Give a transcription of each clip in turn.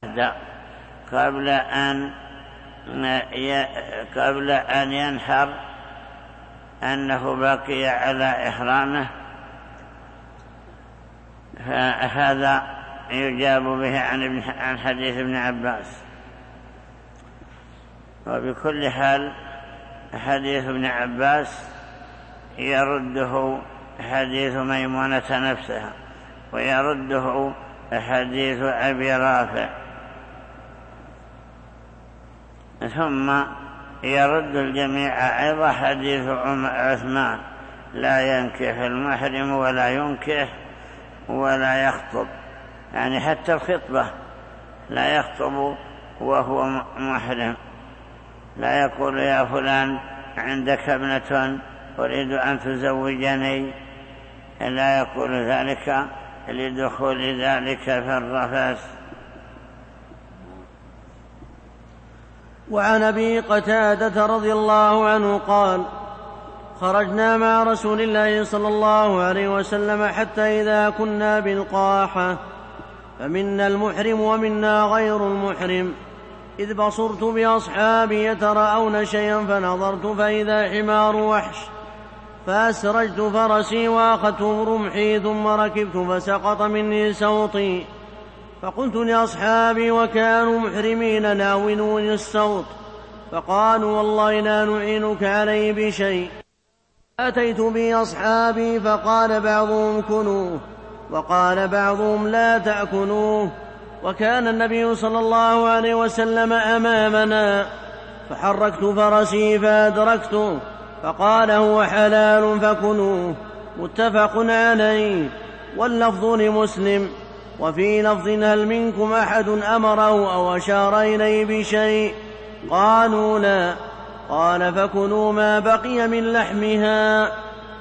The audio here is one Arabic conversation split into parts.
قبل أن ينحر أنه بقي على إحرامه، فهذا يجاب به عن حديث ابن عباس. وبكل حال حديث ابن عباس يرده حديث ميمونة نفسها، ويرده حديث أبي رافع، ثم يرد الجميع أيضا حديث عثمان: لا ينكح المحرم ولا ينكح ولا يخطب، يعني حتى الخطبة لا يخطب وهو محرم، لا يقول يا فلان عندك ابنة أريد أن تزوجني، لا يقول ذلك لدخول ذلك في الرفث. وعن أبي قتادة رضي الله عنه قال: خرجنا مع رسول الله صلى الله عليه وسلم حتى إذا كنا بالقاحة فمنا المحرم ومنا غير المحرم، إذ بصرت بأصحابي يتراءون شيئا فنظرت فإذا حمار وحش، فأسرجت فرسي وأخذت رمحي ثم ركبت فسقط مني سوطي، فقلت لأصحابي وكانوا محرمين ناولوني السوط، فقالوا والله لا نعينك عليه بشيء. أتيت به أصحابي فقال بعضهم كلوه وقال بعضهم لا تأكلوه، وكان النبي صلى الله عليه وسلم أمامنا، فحركت فرسي فأدركته فقال هو حلال فكلوه. متفق عليه، واللفظ لمسلم. وفي لفظ هل منكم أحد أمره أو أشار إليه بشيء؟ قالوا لا. قال فكلوا ما بقي من لحمها.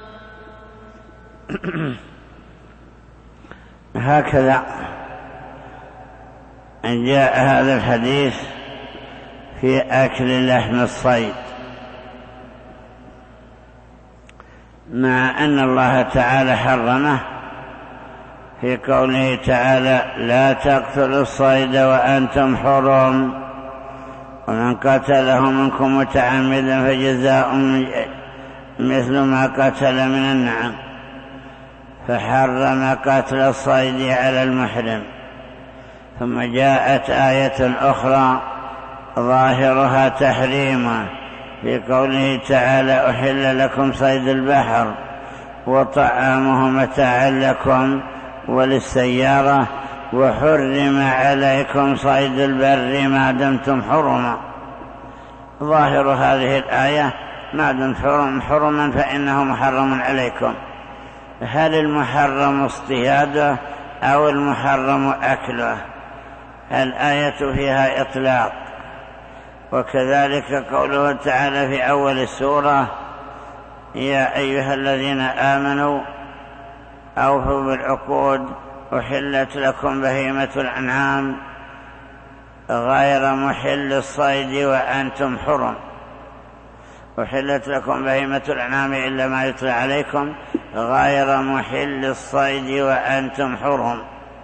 هكذا جاء هذا الحديث في أكل لحم الصيد، مع أن الله تعالى حرمه في قوله تعالى لا تقتلوا الصيد وأنتم حرم، ومن قتله منكم متعمدا فجزاء مثل ما قتل من النعم، فحرم قتل الصيد على المحرم. ثم جاءت آية أخرى ظاهرها تحريما في قوله تعالى أحل لكم صيد البحر وطعامه متاعا لكم وللسيارة وحرم عليكم صيد البر ما دمتم حرما. ظاهر هذه الآية ما دمتم حرما فإنه محرم عليكم. هل المحرم اصطياده أو المحرم أكله؟ الآية فيها إطلاق. وكذلك قوله تعالى في أول السورة يا أيها الذين آمنوا أوفوا بالعقود أحلت لكم بهيمة الأنعام غير محل الصيد وأنتم حرم. أحلت لكم بهيمة الأنعام إلا ما يتلى عليكم غير محل الصيد وأنتم حرم.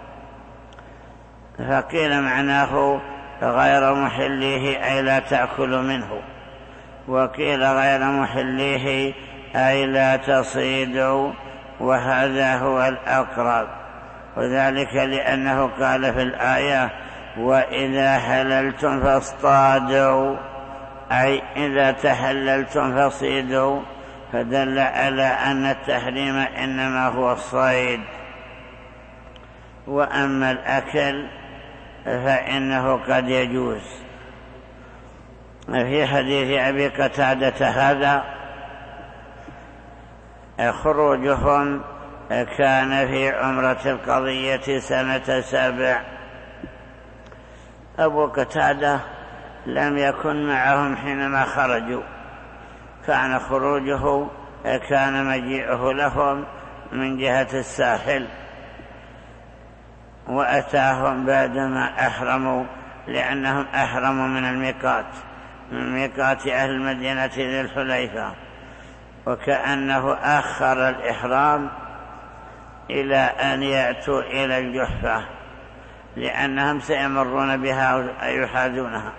فقيل معناه غير محليه أي لا تأكلوا منه، وقيل غير محليه أي لا تصيدوا، وهذا هو الأقرب، وذلك لأنه قال في الآية وإذا حللتم فاصطادوا، أي إذا تحللتم فصيدوا، فدل على أن التحريم إنما هو الصيد. وأما الأكل فإنه قد يجوز. في حديث أبي قتادة هذا خروجهم كان في عمرة القضية سنة 7. أبو قتادة لم يكن معهم حينما خرجوا، كان خروجه كان مجيئه لهم من جهة الساحل، وأتاهم بعدما أحرموا، لأنهم أحرموا من الميقات، من ميقات أهل المدينة ذي الحليفة، وكأنه أخر الإحرام إلى أن يأتوا إلى الجحفة، لأنهم سيمرون بها يحاذونها.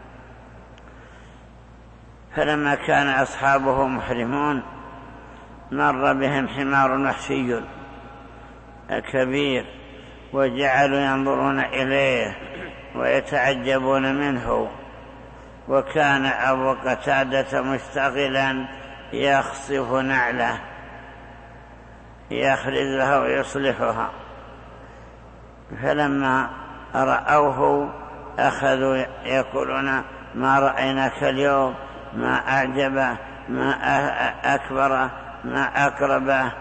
فلما كان أصحابه محرمون مر بهم حمار وحشي كبير، وجعلوا ينظرون إليه ويتعجبون منه، وكان أبو قتادة مشتغلا يخصف نعله يخرزها ويصلحها. فلما رأوه أخذوا يقولون ما رأيناك اليوم، ما أعجبه، ما أكبره، ما أقربه.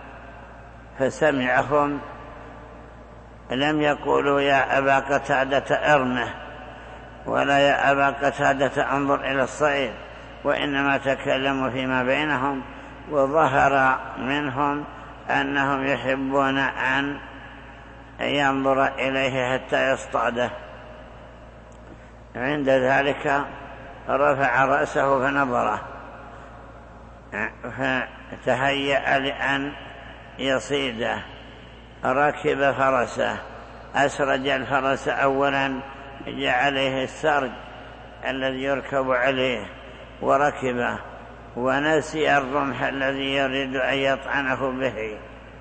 فسمعهم لم يقولوا يا أبا قتادة ارمه، ولا يا أبا قتادة انظر إلى الصعيد، وإنما تكلموا فيما بينهم، وظهر منهم أنهم يحبون أن ينظر إليه حتى يصطاده. عند ذلك رفع رأسه فنظره، فتهيأ لأن يصيده. ركب فرسه، أسرج الفرس أولا، جاء عليه السرج الذي يركب عليه وركبه، ونسي الرمح الذي يريد أن يطعنه به،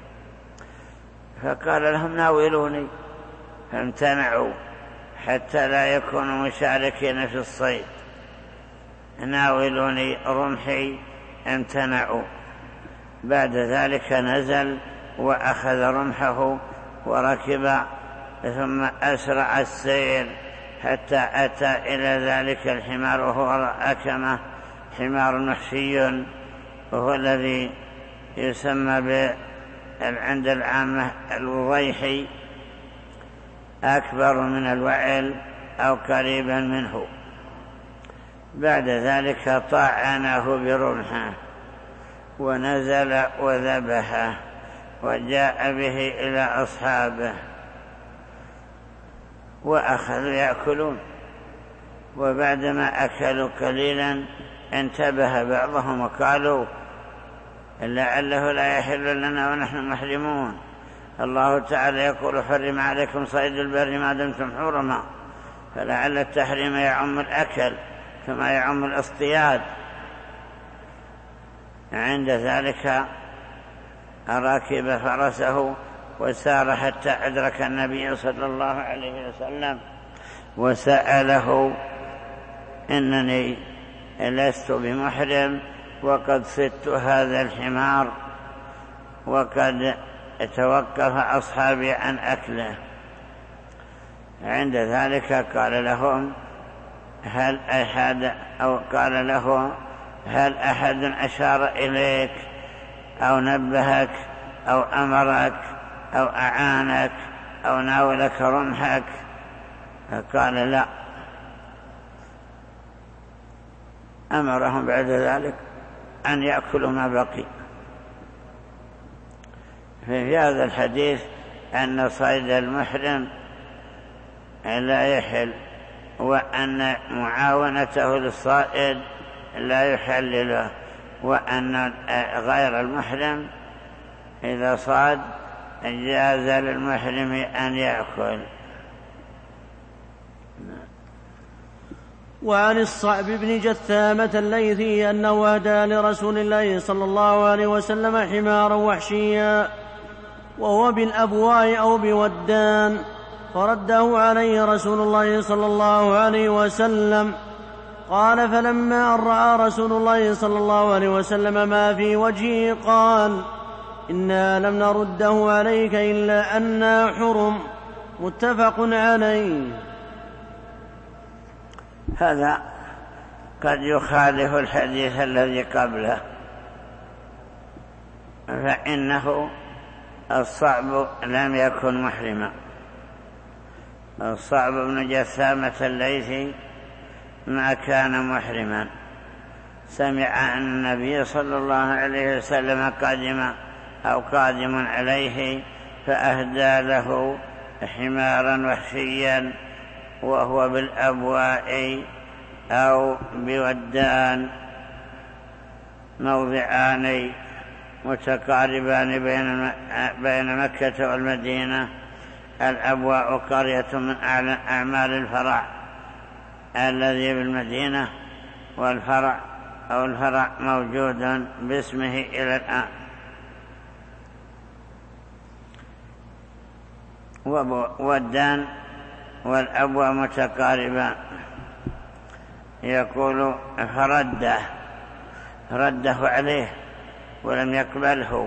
فقال لهم ناولوني، فامتنعوا حتى لا يكونوا مشاركين في الصيد. ناولوني رمحي، امتنعوا. بعد ذلك نزل وأخذ رمحه وركب، ثم أسرع السير حتى أتى إلى ذلك الحمار، وهو أكمه حمار محشي، وهو الذي يسمى عند العامة الوضيحي، أكبر من الوعل أو قريبا منه. بعد ذلك طعنه برمحه ونزل وذبحه، وجاء به إلى أصحابه وأخذوا يأكلون. وبعدما أكلوا قليلا انتبه بعضهم وقالوا لعله لا يحل لنا ونحن محرمون، الله تعالى يقول حرم عليكم صيد البر ما دمتم حرما، فلعل التحريم يعم الأكل كما يعم الاصطياد. عند ذلك ركب فرسه وسار حتى أدرك النبي صلى الله عليه وسلم، وسأله إنني لست بمحرم وقد صدت هذا الحمار وقد توقف أصحابي عن أكله. عند ذلك قال لهم هل أحد أشار إليك أو نبهك أو أمرك أو أعانك أو ناولك رمحك؟ فقال لا. أمرهم بعد ذلك أن يأكلوا ما بقي. في هذا الحديث أن صيد المحرم لا يحل، وأن معاونته للصائد لا يحل له، وأن غير المحرم إذا صاد جاز للمحرم أن يأكل. وعن الصعب بن جثامة الليثي أنه أهدى لرسول الله صلى الله عليه وسلم حمارا وحشيا وهو بالأبواء أو بودان، فرده عليه رسول الله صلى الله عليه وسلم. قال فلما أن رأى رسول الله صلى الله عليه وسلم ما في وجهه قال إنا لم نرده عليك إلا أنا حرم. متفق عليه. هذا قد يخالف الحديث الذي قبله، فإنه الصعب لم يكن محرما. الصعب بن جثامة الليثي ما كان محرما، سمع أن النبي صلى الله عليه وسلم قادم عليه، فأهدى له حمارا وحشيا وهو بالأبواء أو بودان، موضعان متقاربان بين مكة والمدينة، الأبواء قرية من أعمال الفرع الذي بالمدينة، والفرع أو الفرع موجود باسمه إلى الآن. والدان والأبواء متقاربان. يقول رده عليه ولم يقبله،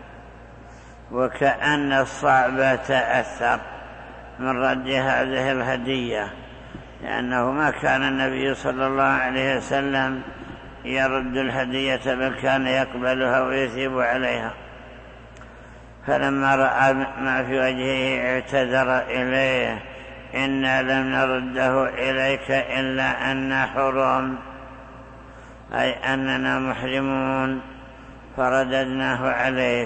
وكأن الصعب تأثر من رد هذه الهدية، لأنه ما كان النبي صلى الله عليه وسلم يرد الهدية، بل كان يقبلها ويثيب عليها. فلما رأى ما في وجهه اعتذر إليه: إنا لم نرده إليك إلا أن حرم، أي أننا محرمون فرددناه عليك.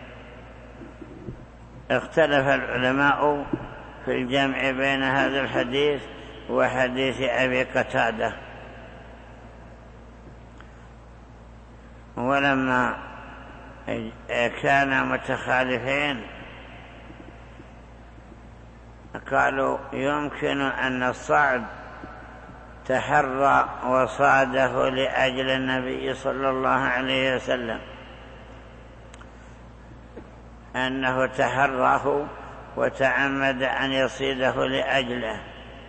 اختلف العلماء في الجمع بين هذا الحديث وحديث أبي قتادة، ولما كانا متخالفين قالوا يمكن أن الصعب تحرى وصاده لأجل النبي صلى الله عليه وسلم، أنه تحراه وتعمد أن يصيده لأجله،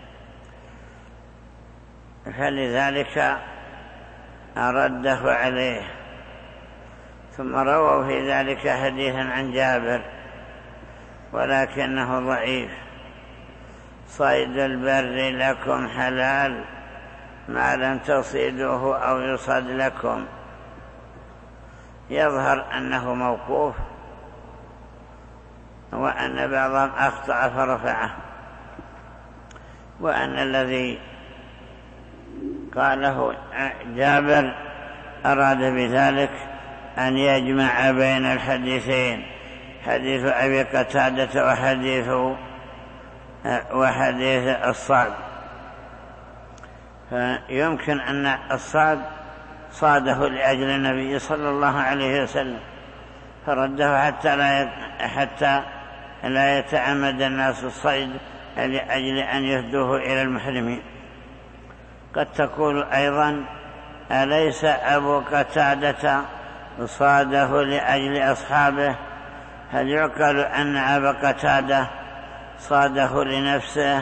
فلذلك رده عليه. ثم رووا في ذلك حديثا عن جابر ولكنه ضعيف: صيد البر لكم حلال ما لم تصيدوه أو يصد لكم. يظهر أنه موقوف، وأن بعضهم أخطأ فرفعه، وأن الذي قاله جابر أراد بذلك أن يجمع بين الحديثين، حديث أبي قتادة وحديث الصعب. فيمكن أن الصعب صاده لأجل النبي صلى الله عليه وسلم فرده حتى لا يتعمد الناس الصيد لأجل أن يهدوه إلى المحرمين. قد تقول أيضا: أليس أبو قتادة صاده لأجل أصحابه؟ هل يعقل أن أبا قتادة صاده لنفسه؟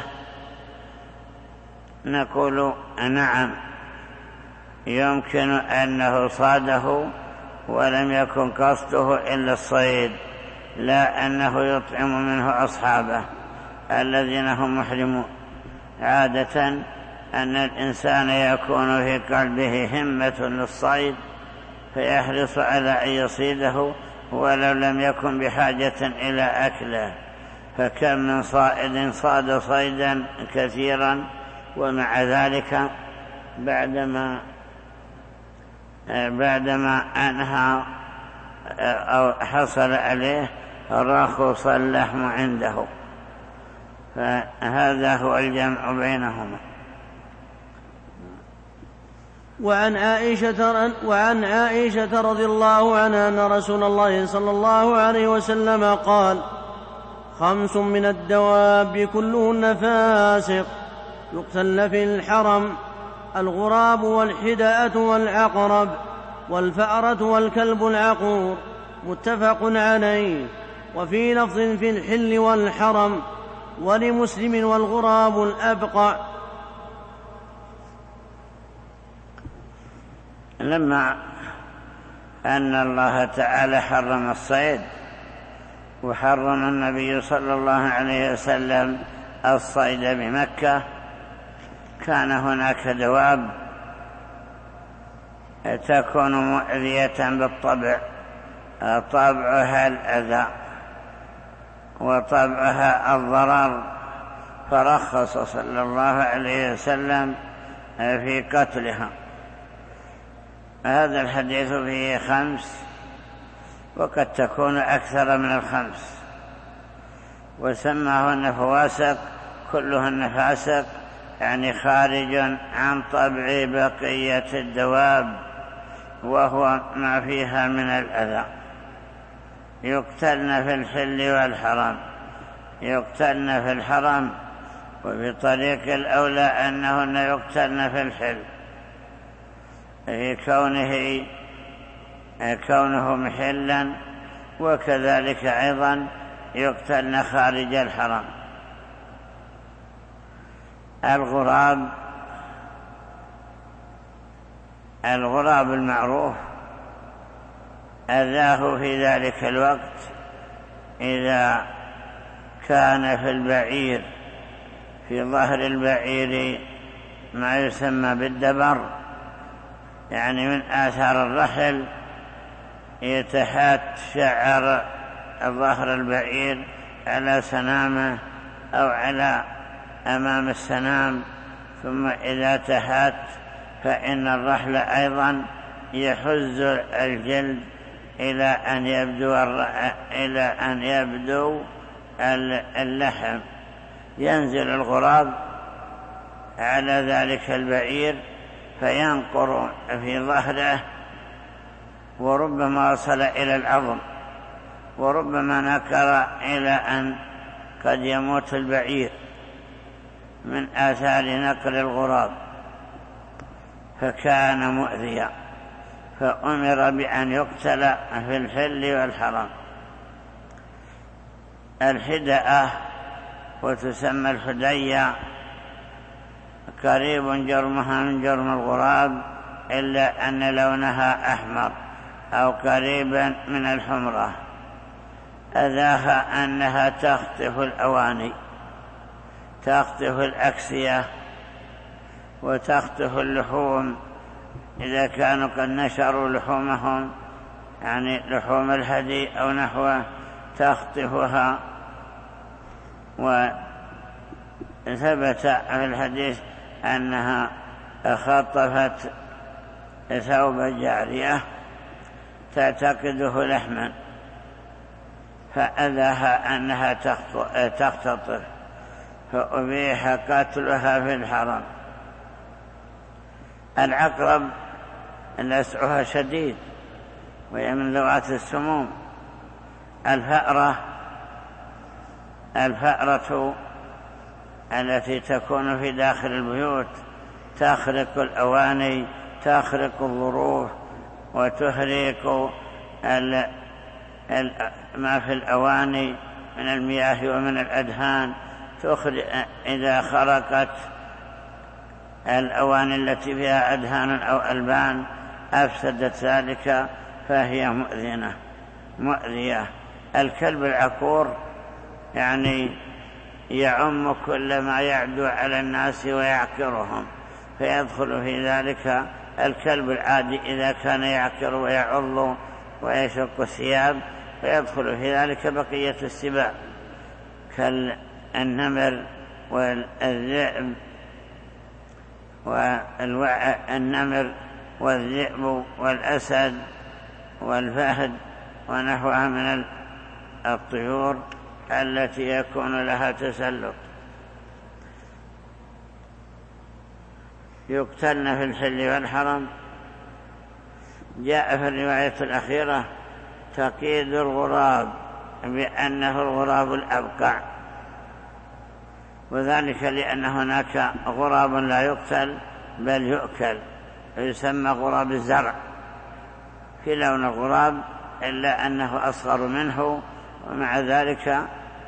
نقول نعم، يمكن أنه صاده ولم يكن قصده إلا الصيد، لا أنه يطعم منه أصحابه الذين هم محرمون. عادة أن الإنسان يكون في قلبه همة للصيد فيحرص على أن يصيده ولو لم يكن بحاجة إلى أكله، فكم من صائد صاد صيدا كثيرا ومع ذلك بعدما أنهى أو حصل عليه رخص اللحم عنده. فهذا هو الجمع بينهما. وعن عائشة رضي الله عنها أن رسول الله صلى الله عليه وسلم قال: 5 من الدواب كلهن فاسق يقتلن في الحرم: الغراب والحدأة والعقرب والفأرة والكلب العقور. متفق عليه. وفي لفظ: في الحل والحرم. ولمسلم: والغراب الأبقع. لما أن الله تعالى حرم الصيد وحرم النبي صلى الله عليه وسلم الصيد بمكة، كان هناك دواب تكون مؤذية بالطبع، طبعها الأذى وطبعها الضرر، فرخص صلى الله عليه وسلم في قتلها. هذا الحديث فيه 5 وقد تكون أكثر من 5، وسماهن فواسق، كلهن فاسق، يعني خارج عن طبع بقية الدواب، وهو ما فيها من الأذى. يقتلن في الحل والحرام، يقتلن في الحرم، وبطريق الأولى أنهن يقتلن في الحل كونه محلا، وكذلك أيضا يقتلن خارج الحرم. الغراب المعروف أذاه في ذلك الوقت إذا كان في البعير، في ظهر البعير ما يسمى بالدبر، يعني من آثار الرحل يتحات شعر ظهر البعير على سنامه أو على أمام السنام، ثم إذا تحات فإن الرحل أيضا يحز الجلد إلى أن يبدو اللحم. ينزل الغراب على ذلك البعير فينقر في ظهره، وربما وصل إلى العظم، وربما نكر إلى أن قد يموت البعير من آثار نقر الغراب، فكان مؤذيا، فأمر بأن يقتل في الحل والحرم. الحدأة وتسمى الحدية قريب جرمها من جرم الغراب، إلا أن لونها أحمر أو قريبا من الحمرة. أذاها أنها تخطف الأواني، تخطف الأكسية، وتخطف اللحوم إذا كانوا قد نشروا لحومهم، يعني لحوم الهدي أو نحوه، تخطفها. وثبت في الحديث أنها خطفت ثوب جارية تعتقده لحما، فأذاها أنها تختطف، فأبيح قتلها في الحرم. العقرب لسعها شديد، وهي من ذوات السموم. الفأرة التي تكون في داخل البيوت تخرق الأواني، تخرق الظروف، وتهريك ما في الأواني من المياه ومن الأدهان. إذا خرقت الأواني التي فيها أدهان أو ألبان أفسدت ذلك، فهي مؤذية. الكلب العقور يعني يعم كل ما يعدو على الناس ويعكرهم، فيدخل في ذلك الكلب العادي إذا كان يعكر ويعض ويشق الثياب، فيدخل في ذلك بقية السباع كالنمر والذئب والنمر والذئب والأسد والفهد ونحوها من الطيور التي يكون لها تسلط. يقتلن في الحل والحرم. جاء في الرواية الأخيرة تقييد الغراب بأنه الغراب الأبقع، وذلك لأن هناك غراب لا يقتل بل يؤكل، يسمى غراب الزرع، في لون الغراب إلا أنه أصغر منه، ومع ذلك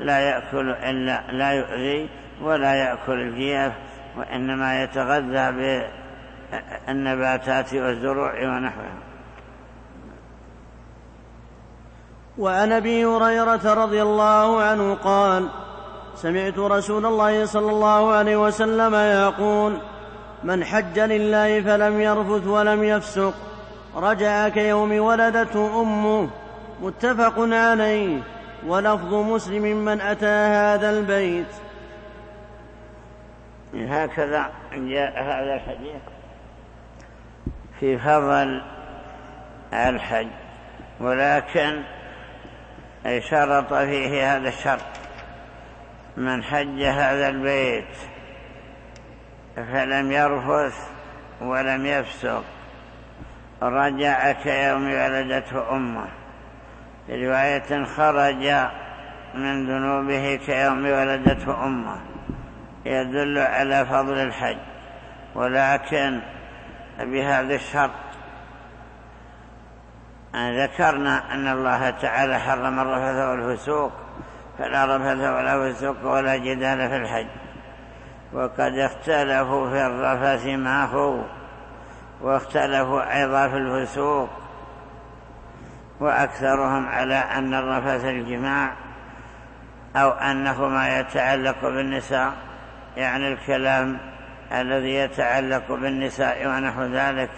لا يؤذي ولا يأكل الجيف، وإنما يتغذى بالنباتات والزروع ونحوها. وعن أبي هريرة رضي الله عنه قال: سمعت رسول الله صلى الله عليه وسلم يقول: من حج لله فلم يرفث ولم يفسق رجع كيوم ولدته أمه. متفق عليه. ولفظ مسلم: من أتى هذا البيت. هكذا جاء هذا الحديث في فضل الحج، ولكن شرط فيه هذا الشرط: من حج هذا البيت فلم يرفث ولم يفسق رجع كيوم ولدته أمه. في رواية: خرج من ذنوبه كيوم ولدته أمه، يدل على فضل الحج. ولكن بهذا الشرط ذكرنا أن الله تعالى حرم الرفث والفسوق، فلا رفث ولا فسوق ولا جدال في الحج. وقد اختلفوا في الرفث ما هو، واختلفوا أيضا في الفسوق، وأكثرهم على أن الرفث الجماع، أو أنه ما يتعلق بالنساء، يعني الكلام الذي يتعلق بالنساء ونحو ذلك.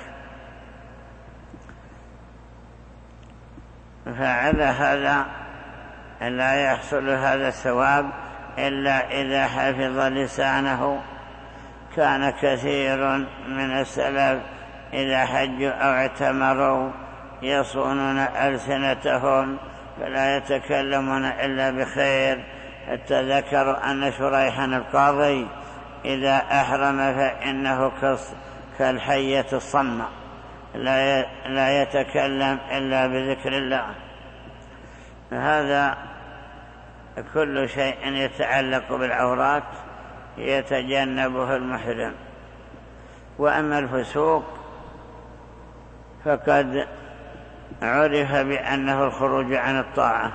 فعلى هذا لا يحصل هذا الثواب إلا إذا حفظ لسانه. كان كثير من السلف إذا حجوا أو اعتمروا يصونون ألسنتهم فلا يتكلمون إلا بخير، حتى ذكروا أن شريحا القاضي إذا أحرم فإنه كالحية الصمة، لا يتكلم إلا بذكر الله. هذا كل شيء يتعلق بالعورات يتجنبه المحرم. وأما الفسوق فقد عرف بأنه الخروج عن الطاعة،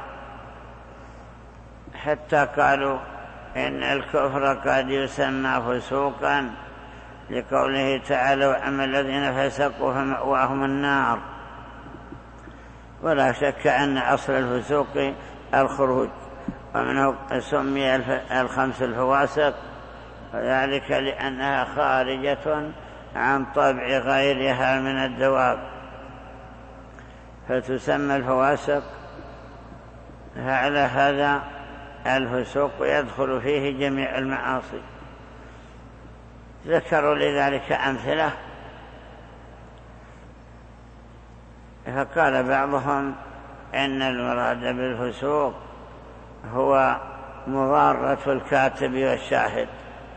حتى قالوا إن الكفر قد يسمى فسوقا لقوله تعالى: وأما الذين فسقوا فمأواهم النار. ولا شك أن أصل الفسوق الخروج، ومنه سمي 5 الفواسق، وذلك لأنها خارجة عن طبع غيرها من الدواب فتسمى الفواسق. فعلى هذا الفسوق يدخل فيه جميع المعاصي. ذكروا لذلك أمثلة، فقال بعضهم إن المراد بالفسوق هو مضارة الكاتب والشاهد.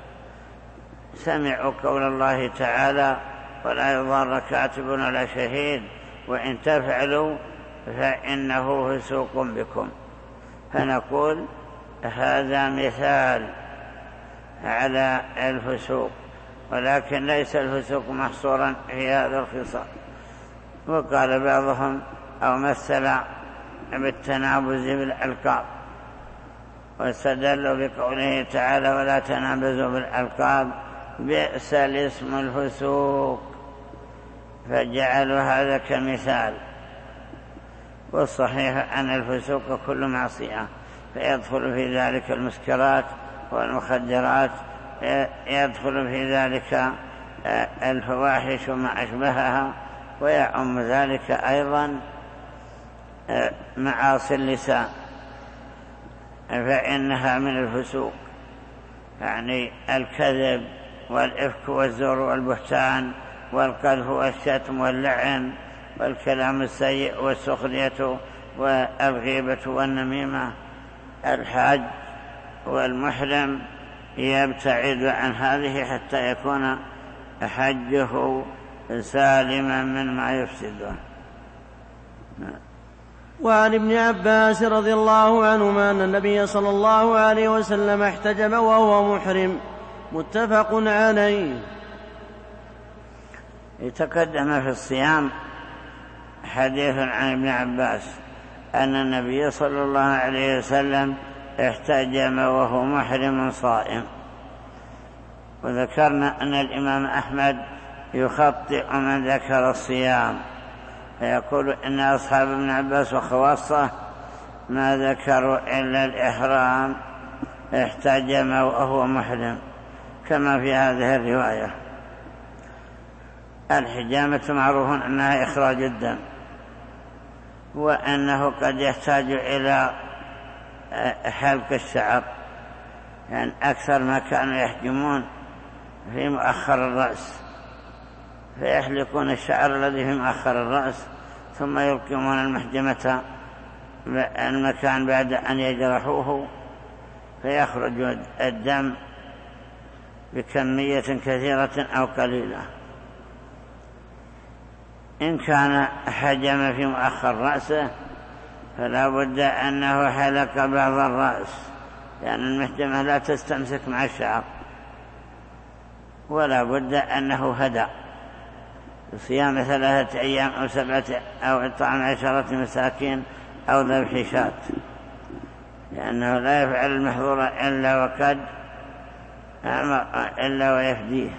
سمعوا قول الله تعالى: ولا يضار كاتب ولا شهيد وإن تفعلوا فإنه فسوق بكم. فنقول هذا مثال على الفسوق، ولكن ليس الفسوق محصورا في هذا الخصال. وقال بعضهم أو مثل بالتنابز بالألقاب، واستدلوا بقوله تعالى: ولا تنابزوا بالألقاب بئس الاسم الفسوق، فجعلوا هذا كمثال. والصحيح أن الفسوق كل معصية، فيدخل في ذلك المسكرات والمخدرات، يدخل في ذلك الفواحش وما أشبهها، ويعم ذلك أيضا معاصي اللسان، فإنها من الفسوق، يعني الكذب والإفك والزور والبهتان والقذف والشتم واللعن والكلام السيء والسخرية والغيبة والنميمة. الحاج والمحرم يبتعد عن هذه حتى يكون حجه سالما من ما يفسده. وعن ابن عباس رضي الله عنهما أن النبي صلى الله عليه وسلم احتجم وهو محرم، متفق عليه. يتقدم في الصيام حديث عن ابن عباس أن النبي صلى الله عليه وسلم احتجم وهو محرم صائم. وذكرنا أن الإمام أحمد يخطئ من ذكر الصيام، فيقول إن أصحاب ابن عباس وخواصه ما ذكروا إلا الإحرام، احتجم وهو محرم، كما في هذه الرواية. الحجامة معروف أنها إخراج الدم، وأنه قد يحتاج إلى حلق الشعر، يعني أكثر ما كانوا يحجمون في مؤخر الرأس، فيحلقون الشعر الذي في مؤخر الرأس ثم يلقمون المحجمة المكان بعد أن يجرحوه، فيخرج الدم بكمية كثيرة أو قليلة. إن كان حجم في مؤخر رأسه فلا بد أنه حلق بعض الرأس، لأن المحجمة لا تستمسك مع الشعر، ولا بد أنه هدى صيام 3 أيام أو 7 أو إطعام 10 مساكين أو ذبح شاة، لأنه لا يفعل المحظور إلا ويفديه،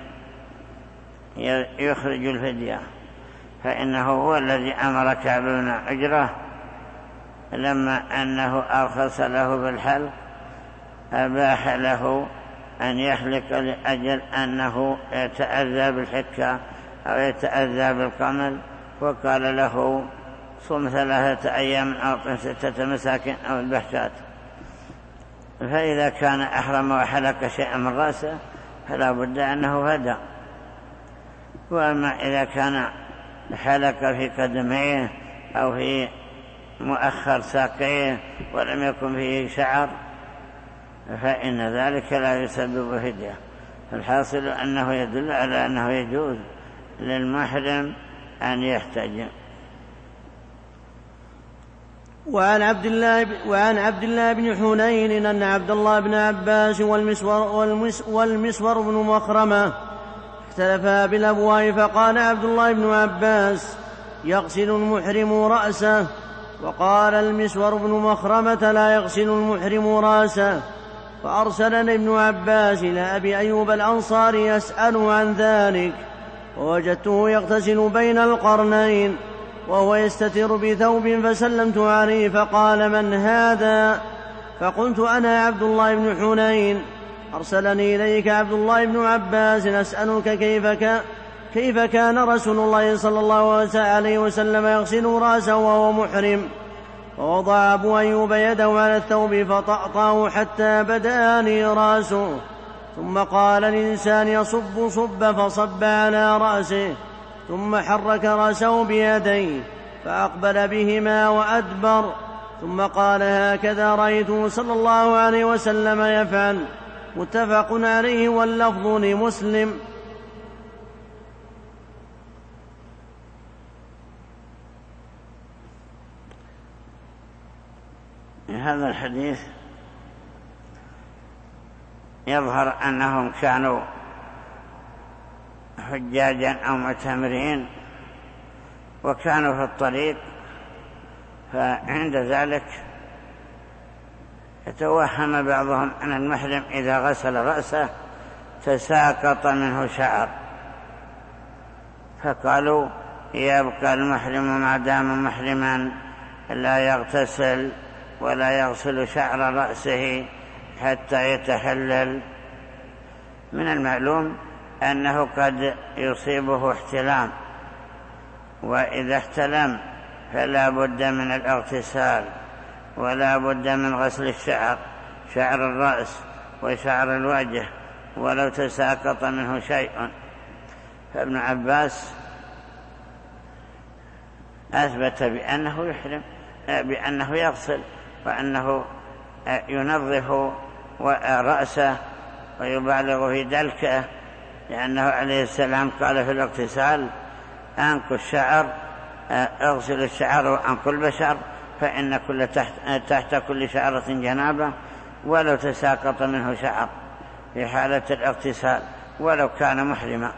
يخرج الفدية. فإنه هو الذي أمر كعب بن عجرة لما أنه أرخص له بالحلق أباح له أن يحلق لأجل أنه يتأذى بالحكة أو يتأذى بالقمل، وقال له صم 3 أيام أو 6 مساكين أو البحشات. فإذا كان أحرم وحلق شيئا من رأسه فلا بد أنه هدى. وأما إذا كان حلق في قدميه أو في مؤخر ساقيه ولم يكن فيه شعر فإن ذلك لا يسبب فدية. الحاصل أنه يدل على أنه يجوز للمحرم أن يحتجم. وعن عبد الله بن حنين أن عبد الله بن عباس والمسور بن مخرمة اختلفا بالأبواء، فقال عبد الله بن عباس يغسل المحرم رأسه، وقال المسور بن مخرمة لا يغسل المحرم رأسه. فأرسلني ابن عباس إلى أبي أيوب الأنصاري يسأله عن ذلك، ووجدته يغتسل بين القرنين وهو يستتر بثوب، فسلمت عليه فقال من هذا؟ فقلت أنا عبد الله بن حنين، أرسلني إليك عبد الله بن عباس أسألك كيف كان رسول الله صلى الله عليه وسلم يغسل رأسه وهو محرم؟ فوضع أبو أيوب يده على الثوب فطأطاه حتى بدأني رأسه، ثم قال الإنسان يصب صب فصب على رأسه، ثم حرك رأسه بيديه فأقبل بهما وأدبر، ثم قال هكذا رأيته صلى الله عليه وسلم يفعل. متفق عليه واللفظ لمسلم. هذا الحديث يظهر أنهم كانوا حجاجا أو معتمرين وكانوا في الطريق، فعند ذلك يتوهم بعضهم أن المحرم إذا غسل رأسه تساقط منه شعر، فقالوا يبقى المحرم ما دام محرما لا يغتسل ولا يغسل شعر رأسه حتى يتحلل. من المعلوم أنه قد يصيبه احتلام، وإذا احتلم فلا بد من الاغتسال ولا بد من غسل الشعر، شعر الرأس وشعر الوجه، ولو تساقط منه شيء. فابن عباس أثبت بأنه يحرم، بأنه يغسل، وأنه ينظف رأسه ويبالغ في دلكه، لأنه عليه السلام قال في الاغتسال أنقوا الشعر، اغسل الشعر وأنقوا البشر، فإن تحت كل شعرة جنابة، ولو تساقط منه شعر في حالة الاغتسال ولو كان محرما.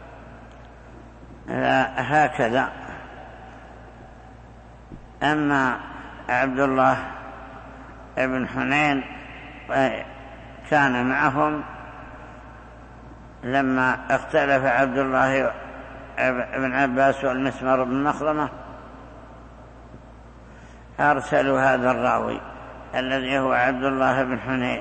هكذا. أما عبد الله بن حنين كان معهم لما اختلف عبد الله بن عباس والمسمر بن مخرمة، أرسلوا هذا الراوي الذي هو عبد الله بن حنين،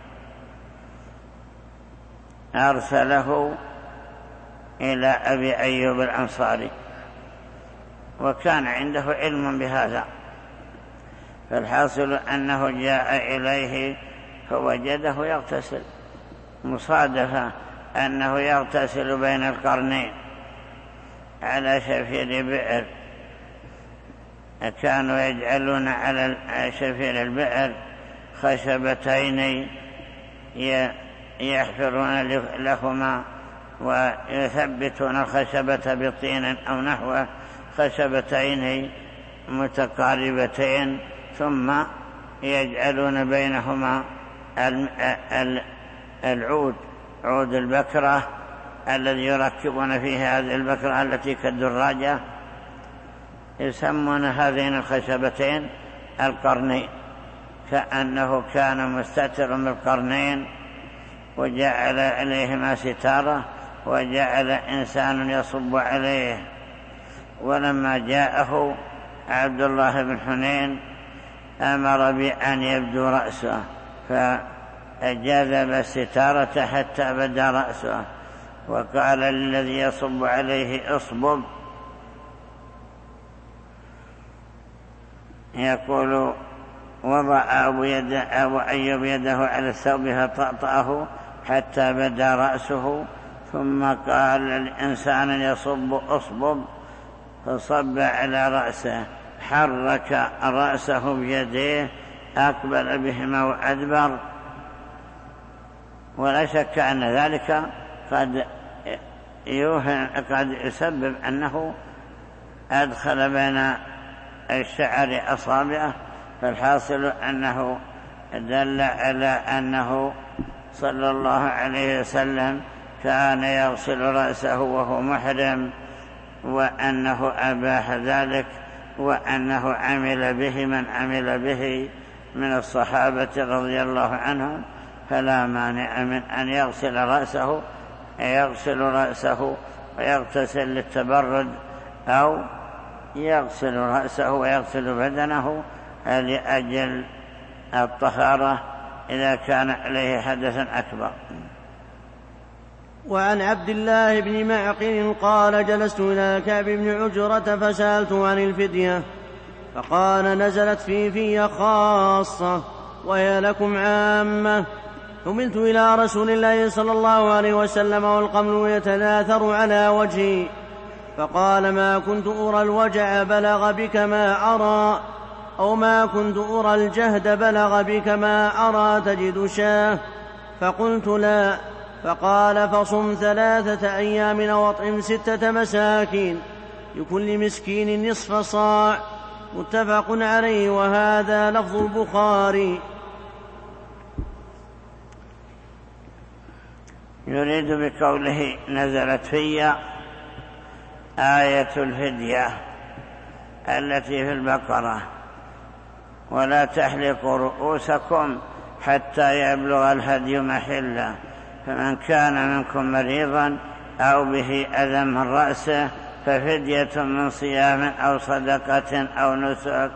أرسله إلى أبي أيوب الأنصاري، وكان عنده علم بهذا. فالحاصل أنه جاء إليه فوجده يغتسل، مصادفة أنه يغتسل بين القرنين على شفير بئر، كانوا يجعلون على شفير البئر خشبتين يحفرون لهما ويثبتون الخشبة بطين أو نحوه، خشبتين متقاربتين ثم يجعلون بينهما العود، عود البكرة الذي يركبون فيه هذه البكرة التي كالدراجة، يسمون هذين الخشبتين القرنين، كأنه كان مستتر بالقرنين وجعل عليهما ستارة وجعل إنسان يصب عليه. ولما جاءه عبد الله بن حنين أمر بأن يبدو رأسه، فجذب الستارة حتى بدا رأسه، وقال للذي يصب عليه اصبب، يقول وضع أبو أيوب يده على الثوب فطأطأه حتى بدا رأسه، ثم قال الإنسان يصب اصبب، فصب على رأسه، حرك رأسه بيديه، أقبل بهما وأدبر. ولا شك أن ذلك قد يسبب أنه أدخل بين الشعر أصابعه، فالحاصل أنه دل على أنه صلى الله عليه وسلم كان يغسل رأسه وهو محرم، وأنه أباح ذلك، وأنه عمل به من عمل به من الصحابة رضي الله عنهم، فلا مانع من أن يغسل رأسه ويغتسل للتبرد، أو يغسل رأسه ويغسل بدنه لأجل الطهارة إذا كان عليه حدث أكبر. وعن عبد الله بن معقل قال جلست إلى كعب بن عجرة فسألته عن الفدية، فقال نزلت في خاصة وهي لكم عامة. حملت إلى رسول الله صلى الله عليه وسلم والقمل يتناثر على وجهي، فقال ما كنت أرى الوجع بلغ بك ما أرى، أو ما كنت أرى الجهد بلغ بك ما أرى تجد شاه، فقلت لا. فقال فصم 3 أيام واطعم 6 مساكين لكل مسكين نصف صاع، متفق عليه، وهذا لفظ البخاري. يريد بقوله نزلت في آية الفدية التي في البقرة، ولا تحلقوا رؤوسكم حتى يبلغ الهدي محله، فمن كان منكم مريضا أو به أذى من رأسه ففدية من صيام أو صدقة أو نسك.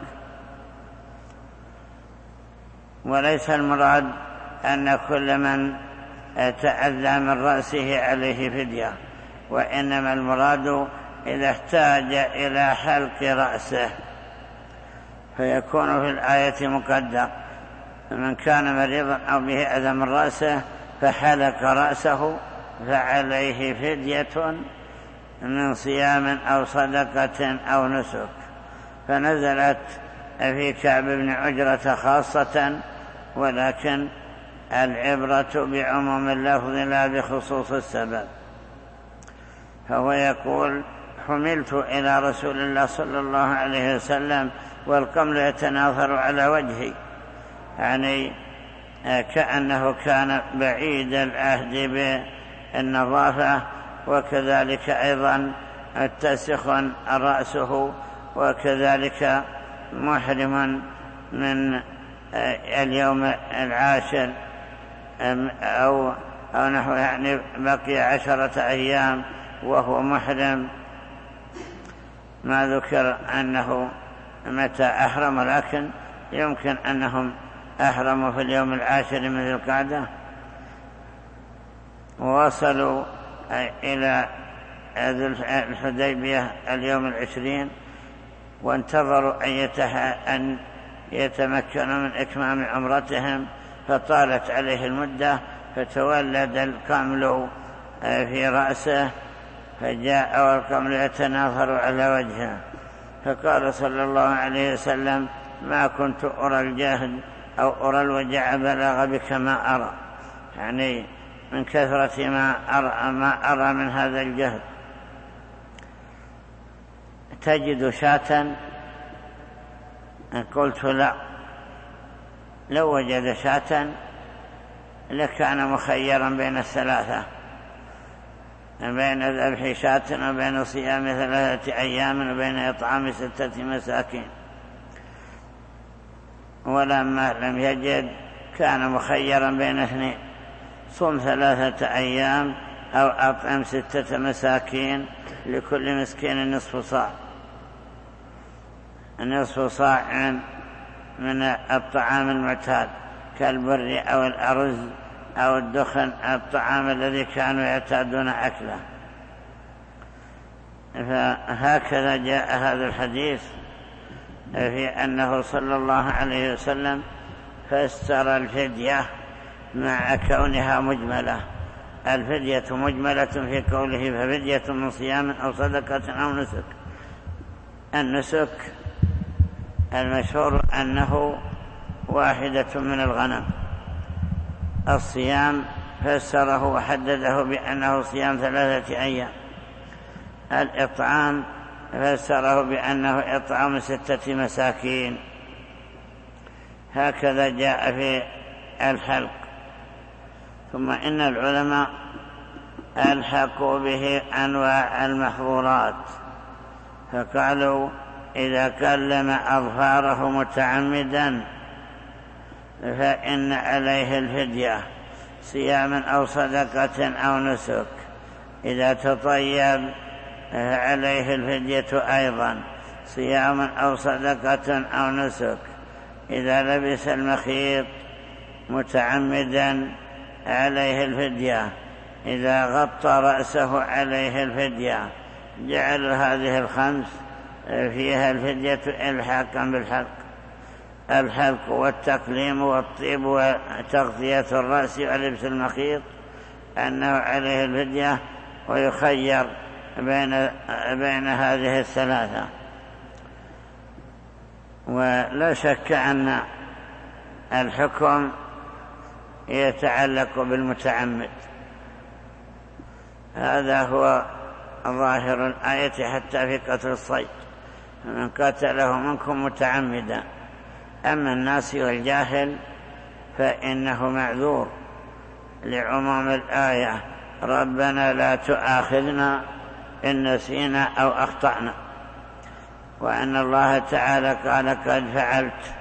وليس المراد أن كل من تأذى من رأسه عليه فدية، وإنما المراد إذا احتاج إلى حلق رأسه فيكون في الآية مقدر من كان مريضا أو به أذى من رأسه فحلق رأسه فعليه فدية من صيام أو صدقة أو نسك. فنزلت في كعب بن عجرة خاصة، ولكن العبرة بعموم اللفظ لا بخصوص السبب. فهو يقول حملت إلى رسول الله صلى الله عليه وسلم والقمل يتناثر على وجهي، يعني كأنه كان بعيد العهد بالنظافة، وكذلك أيضا تسخن رأسه، وكذلك محرم من اليوم العاشر أو نحو، يعني بقي 10 أيام وهو محرم. ما ذكر أنه متى أحرم، لكن يمكن أنهم أحرموا في اليوم العاشر من ذي القعدة، ووصلوا إلى الحديبية اليوم 20، وانتظروا أن يتمكنوا من إكمام عمرتهم، فطالت عليه المدة، فتولد القمل في رأسه، فجاء والقمل يتناثر على وجهه، فقال صلى الله عليه وسلم ما كنت أرى الجهد أو أرى الوجع بلغ بك ما أرى، يعني من كثرة ما أرى من هذا الجهد. تجد شاة؟ قلت لا، لو وجد شاة لكان مخيرا بين الثلاثة، بين ذبح شاة وبين صيام 3 أيام وبين إطعام 6 مساكين. ولما لم يجد كان مخيرا بين 2: صم 3 أيام أو أطعم 6 مساكين، لكل مسكين نصف صاع من الطعام المعتاد كالبر أو الأرز أو الدخن، الطعام الذي كانوا يعتادون أكله. فهكذا جاء هذا الحديث في أنه صلى الله عليه وسلم فسر الفدية مع كونها مجملة. الفدية مجملة في قوله ففدية من صيام أو صدقة أو نسك. النسك المشهور أنه واحدة من الغنم. الصيام فسره وحدده بأنه صيام 3 أيام. الإطعام فسره بأنه إطعام 6 مساكين. هكذا جاء في الحلق. ثم إن العلماء ألحقوا به أنواع المحظورات، فقالوا إذا كلم أظفاره متعمدا فإن عليه الفدية صيام أو صدقة أو نسك. إذا تطيب عليه الفدية أيضا صيام أو صدقة أو نسك. إذا لبس المخيط متعمدا عليه الفدية. إذا غطى رأسه عليه الفدية. جعل هذه ال5 فيها الفدية إلحاقا بالحلق. الحلق والتقليم والطيب وتغطية الرأس ولبس المخيط أنه عليه الفدية، ويخير بين هذه الثلاثة. ولا شك أن الحكم يتعلق بالمتعمد. هذا هو ظاهر الآية حتى في قتل الصيد: من قتله منكم متعمدا. أما الناس والجاهل فإنه معذور لعموم الآية: ربنا لا تؤاخذنا إن نسينا أو أخطأنا. وأن الله تعالى قال قد فعلت.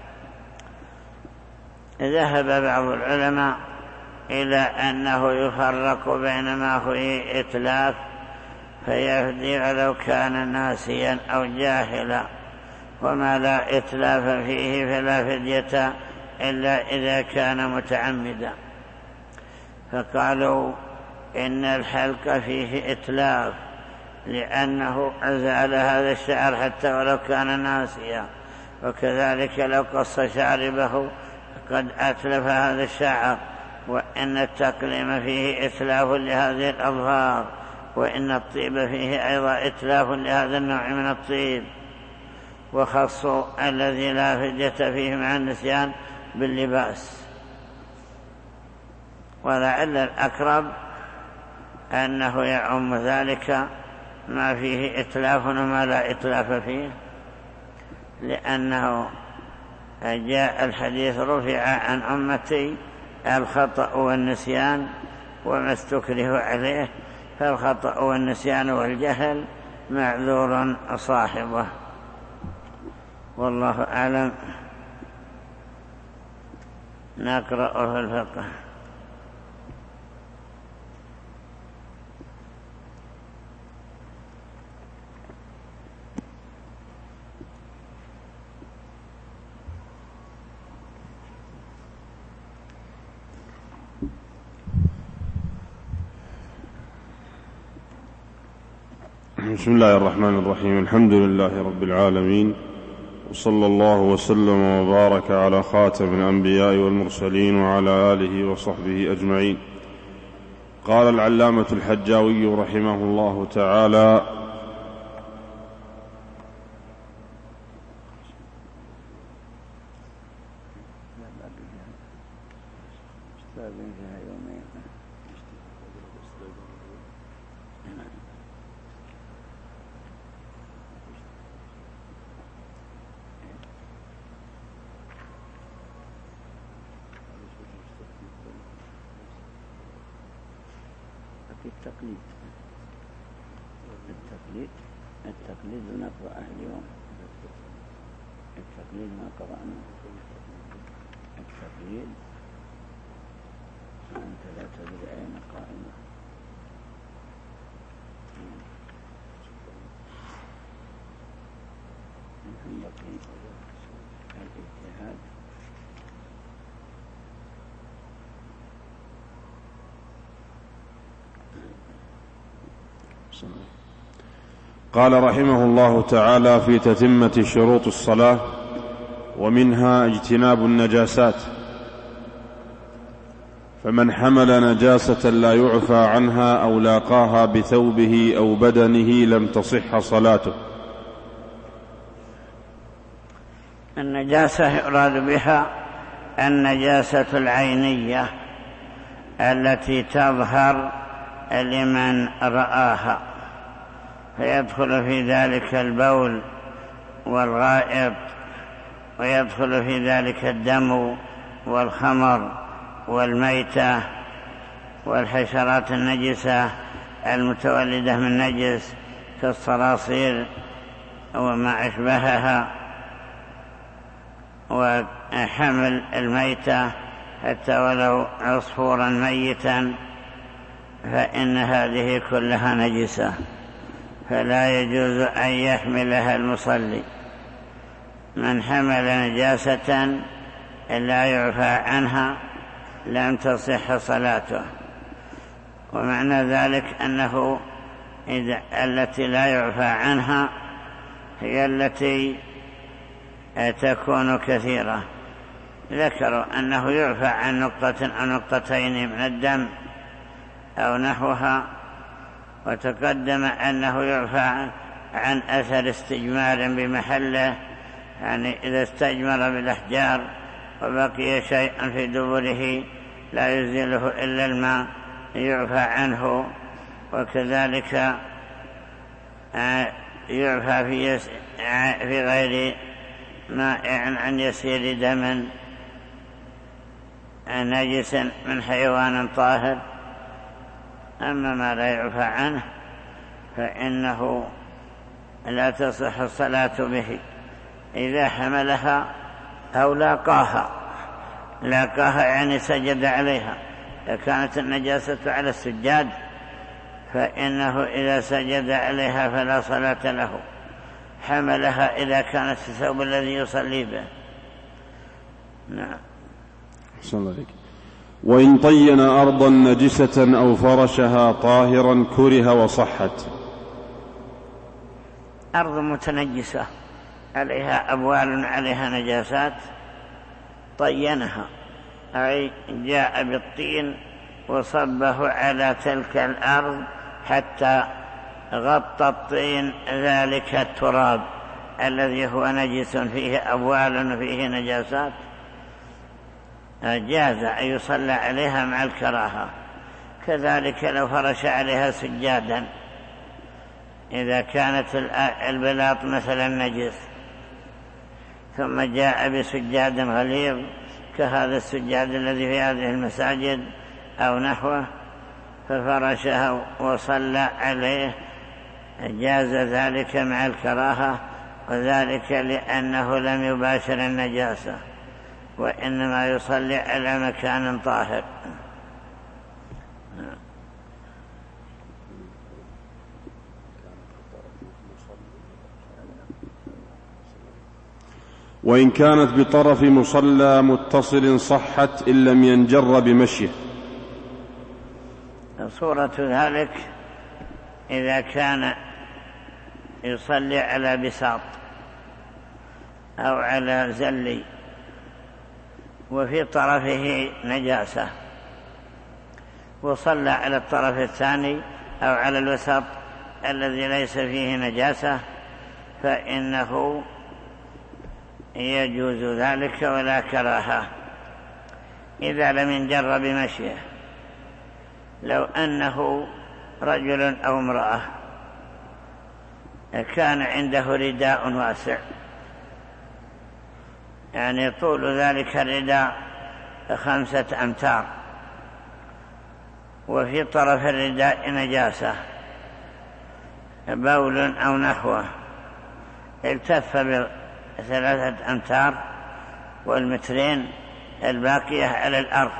ذهب بعض العلماء إلى أنه يفرق بين ما هو إتلاف فيفدي ولو كان ناسيا أو جاهلا، وما لا إتلاف فيه فلا فدية إلا إذا كان متعمدا. فقالوا إن الحلق فيه إتلاف لأنه أزال هذا الشعر حتى ولو كان ناسيا، وكذلك لو قص شاربه قد أتلف هذا الشعر. وإن التقليم فيه إتلاف لهذه الأظفار، وإن الطيب فيه أيضا إتلاف لهذا النوع من الطيب. وخصوا الذي لا فدية فيه مع النسيان باللباس. ولعل الأقرب أنه يعم ذلك ما فيه إتلاف وما لا إتلاف فيه، لأنه جاء الحديث: رفع عن أمتي الخطأ والنسيان وما استكره عليه، فالخطأ والنسيان والجهل معذور صاحبه. والله أعلم. نقرأ في الفقه. بسم الله الرحمن الرحيم. الحمد لله رب العالمين، وصلى الله وسلم وبارك على خاتم الأنبياء والمرسلين وعلى آله وصحبه أجمعين. قال العلامة الحجاوي رحمه الله تعالى: التقليد نقرأ اليوم. التقليد ما قرأنا. التقليد أنت لا تدري أين قائمة. الاجتهاد. قال رحمه الله تعالى في تتمة شروط الصلاة: ومنها اجتناب النجاسات، فمن حمل نجاسة لا يعفى عنها أو لاقاها بثوبه أو بدنه لم تصح صلاته. النجاسة يراد بها النجاسة العينية التي تظهر لمن رآها، فيدخل في ذلك البول والغائط، ويدخل في ذلك الدم والخمر والميتة والحشرات النجسة المتولدة من نجس كالصراصير وما أشبهها، وحمل الميتة حتى ولو عصفورا ميتا، فإن هذه كلها نجسة، فلا يجوز أن يحملها المصلي. من حمل نجاسة لا يعفى عنها لم تصح صلاته. ومعنى ذلك أنه التي لا يعفى عنها هي التي تكون كثيرة. ذكروا أنه يعفى عن نقطة أو نقطتين من الدم أو نحوها، وتقدم أنه يعفى عن أثر استجمار بمحله، يعني إذا استجمر بالأحجار وبقي شيء في دبره لا يزيله إلا الماء يعفى عنه. وكذلك يعفى في غير مائع عن يسير دم نجس من حيوان طاهر. أما ما لا يعفى عنه فإنه لا تصح الصلاة به إذا حملها أو لاقاها يعني سجد عليها. إذا كانت النجاسة على السجاد فإنه إذا سجد عليها فلا صلاة له. حملها إذا كانت في الثوب الذي يصلي به. نعم. أحسن الله عليك. وإن طين أرضا نجسة أو فرشها طاهرا كره وصحت. أرض متنجسة عليها أبوال عليها نجاسات طينها، أي جاء بالطين وصبه على تلك الأرض حتى غطى الطين ذلك التراب الذي هو نجس فيه أبوال وفيه نجاسات، جاز أن يصلى عليها مع الكراهة. كذلك لو فرش عليها سجادا، إذا كانت البلاط مثلا نجس ثم جاء بسجاد غليظ كهذا السجاد الذي في هذه المساجد أو نحوه ففرشه وصلى عليه، جاز ذلك مع الكراهة، وذلك لأنه لم يباشر النجاسة وإنما يصلي على مكان طاهر. وإن كانت بطرف مصلى متصل صحت إن لم ينجر بمشيه. صورة ذلك إذا كان يصلي على بساط أو على زلي وفي طرفه نجاسة وصلى على الطرف الثاني أو على الوسط الذي ليس فيه نجاسة فإنه يجوز ذلك ولا كراهة إذا لم ينجر بمشيه. لو أنه رجل أو امرأة كان عنده رداء واسع، يعني طول ذلك الرداء 5 أمتار، وفي طرف الرداء نجاسة بول أو نحوه التف ب3 أمتار والمترين الباقية على الأرض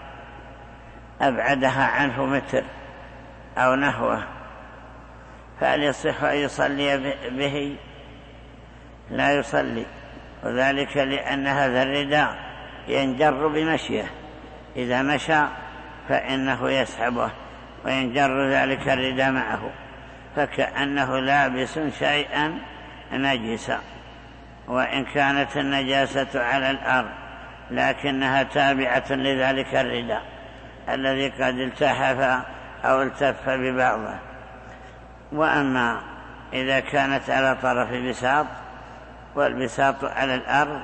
أبعدها عنه متر أو نحوه، فهل يصح أن يصلي به؟ لا يصلي، وذلك لأن هذا الرداء ينجر بمشيه، إذا مشى فإنه يسحبه وينجر ذلك الرداء معه، فكأنه لابس شيئا نجسا، وإن كانت النجاسة على الأرض لكنها تابعة لذلك الرداء الذي قد التحف أو التف ببعضه. وأما إذا كانت على طرف بساط والبساط على الأرض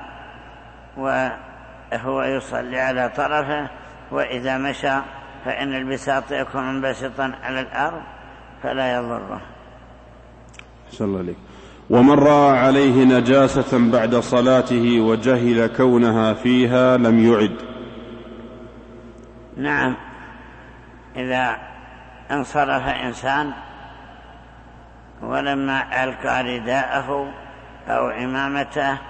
وهو يصلي على طرفه، وإذا مشى فإن البساط يكون منبسطا على الأرض فلا يضره. صلى الله عليه. ومن رأى عليه نجاسة بعد صلاته وجهل كونها فيها لم يعد. نعم، إذا انصرف إنسان ولما ألقى رداءه أو عمامته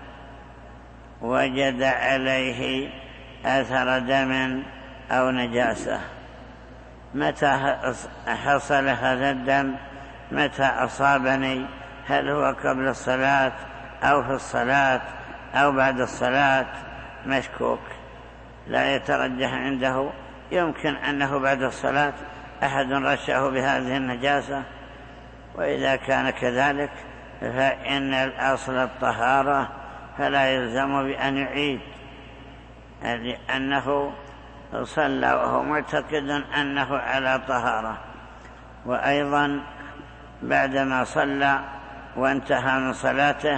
وجد عليه أثر دم أو نجاسة، متى حصل هذا الدم؟ متى أصابني؟ هل هو قبل الصلاة أو في الصلاة أو بعد الصلاة؟ مشكوك، لا يترجح عنده. يمكن أنه بعد الصلاة أحد رشه بهذه النجاسة، وإذا كان كذلك فإن الأصل الطهارة فلا يلزم بأن يعيد، لأنه صلى وهو معتقد أنه على طهارة. وأيضا بعدما صلى وانتهى من صلاته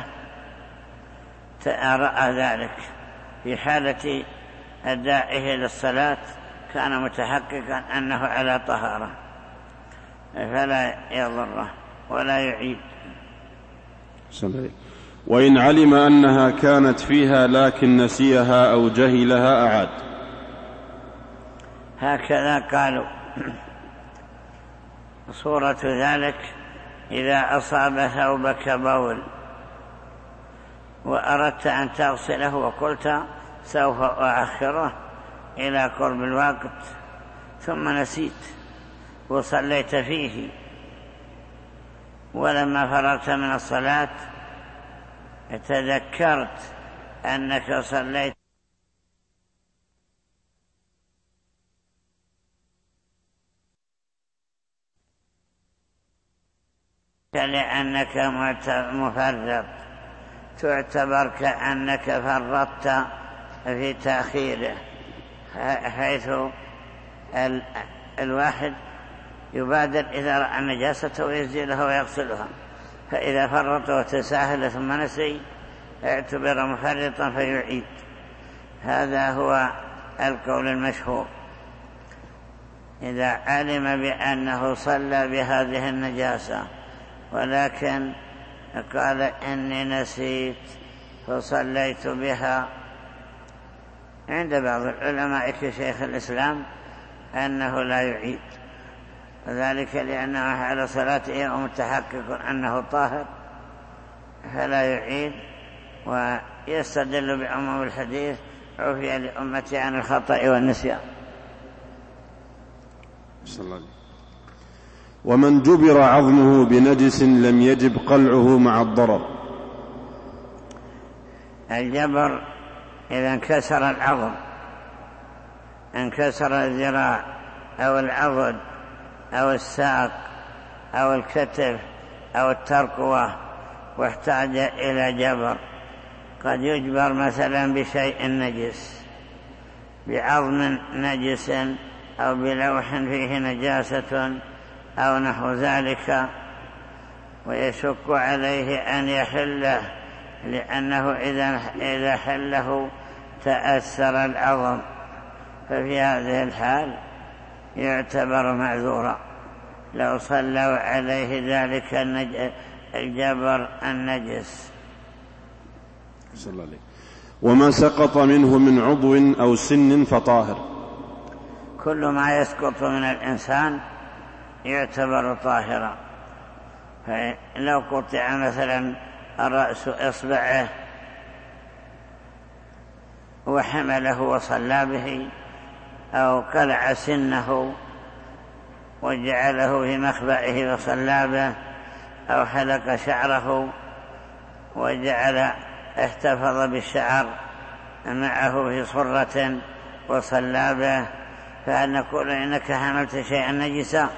رأى ذلك، في حالة أدائه للصلاة كان متحققا أنه على طهارة، فلا يضره ولا يعيد. وإن علم أنها كانت فيها لكن نسيها أو جهلها أعاد. هكذا قالوا. صورة ذلك إذا أصاب ثوبك بول وأردت أن تغسله وقلت سوف أؤخره إلى قرب الوقت، ثم نسيت وصليت فيه، ولما فرغت من الصلاة تذكرت أنك صليت لأنك مفرط، تعتبر كأنك فرطت في تأخيره، حيث الواحد يبادر إذا رأى النجاسة ويزيلها ويغسلها، فإذا فرط وتساهل ثم نسي اعتبر مفرطا فيعيد. هذا هو القول المشهور. إذا علم بأنه صلى بهذه النجاسة ولكن قال إني نسيت فصليت بها، عند بعض العلماء كشيخ الإسلام أنه لا يعيد، وذلك لأنه على صلاته ومتحقق أنه طاهر فلا يعيد، ويستدل بعموم الحديث عفي لأمتي عن الخطأ والنسيان. صلى الله عليه وسلم. ومن جبر عظمه بنجس لم يجب قلعه مع الضرر. الجبر إذا انكسر العظم، انكسر الذراع أو العضد أو الساق أو الكتف أو الترقوة واحتاج إلى جبر، قد يجبر مثلا بشيء نجس، بعظم نجس أو بلوح فيه نجاسة أو نحو ذلك، ويشك عليه أن يحله، لأنه إذا حله تأثر العظم، ففي هذه الحال يعتبر معذورا لو صلوا عليه ذلك الجبر النجس. صلى الله عليه. وما سقط منه من عضو أو سن فطاهر. كل ما يسقط من الإنسان يعتبر طاهرا. فلو قطع مثلا الرأس إصبعه وحمله وصلى به، أو قلع سنه وجعله في مخبئه وصلى به، أو حلق شعره وجعل احتفظ بالشعر معه في صرة وصلى به، فهل نقول إنك حملت شيئا نجسا؟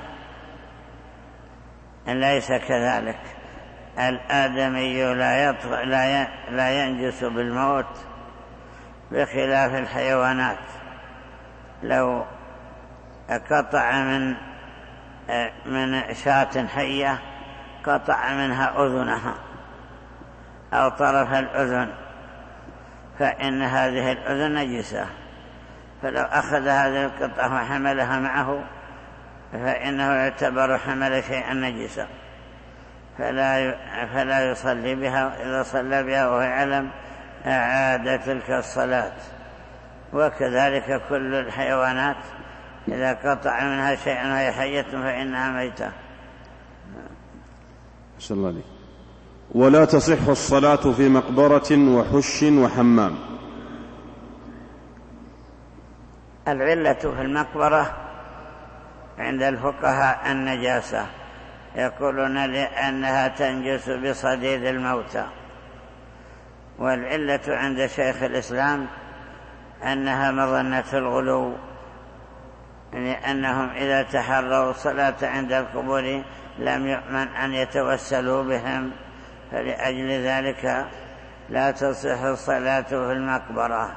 ليس كذلك. الآدمي لا ينجس بالموت بخلاف الحيوانات. لو قطع من شاة حية قطع منها أذنها أو طرف الأذن، فإن هذه الأذن نجسة، فلو أخذ هذه القطعة وحملها معه فإنه يعتبر حمل شيئا نجسا، فلا يصلي بها. إذا صلى بها وهو يعلم أعاد تلك الصلاة. وكذلك كل الحيوانات إذا قطع منها شيئا وهي حية فإنها ميتة. صلى الله عليه. ولا تصح الصلاة في مقبرة وحش وحمام. العلة في المقبرة عند الفقهاء النجاسة، يقولون لأنها تنجس بصديد الموتى. والعلة عند شيخ الإسلام أنها مظنة الغلو، لأنهم إذا تحروا الصلاة عند القبور لم يؤمن أن يتوسلوا بهم، فلأجل ذلك لا تصح الصلاة في المقبرة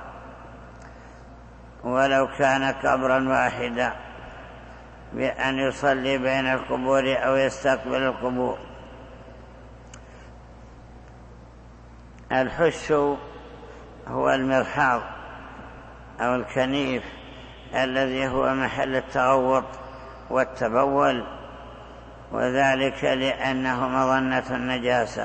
ولو كان قبرا واحدا، بأن يصلي بين القبور أو يستقبل القبور. الحش هو المرحاض أو الكنيف الذي هو محل التغوط والتبول، وذلك لأنه مظنة النجاسة.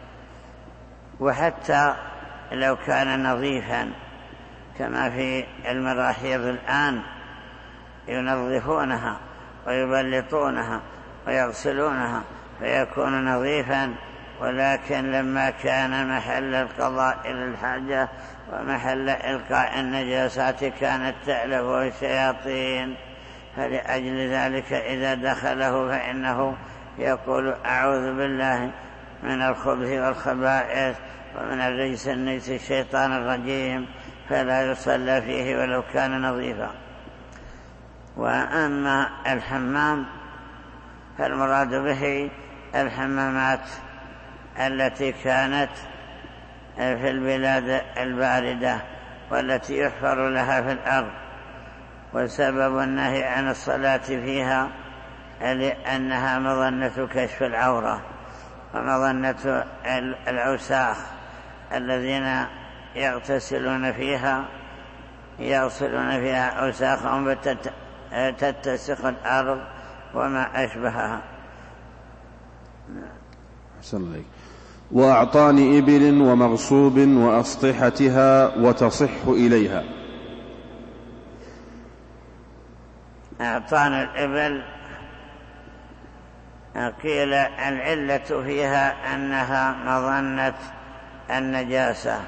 وحتى لو كان نظيفا كما في المراحيض الآن ينظفونها ويبلطونها ويغسلونها فيكون نظيفا، ولكن لما كان محل القضاء للحاجة ومحل إلقاء النجاسات كانت تألفه الشياطين، فلأجل ذلك إذا دخله فإنه يقول أعوذ بالله من الخبث والخبائث ومن الرجس النجس الشيطان الرجيم، فلا يصلى فيه ولو كان نظيفا. وأما الحمام فالمراد به الحمامات التي كانت في البلاد الباردة والتي يحفر لها في الأرض، وسبب النهي عن الصلاة فيها لأنها مظنة كشف العورة ومظنة العساخ الذين يغسلون فيها أوساخهم فتتسخ الأرض وما أشبهها. أحسن الله. وأعطان إبل ومغصوب وأسطحتها وتصح إليها. أعطان الإبل قيل العلة فيها أنها مظنة النجاسة.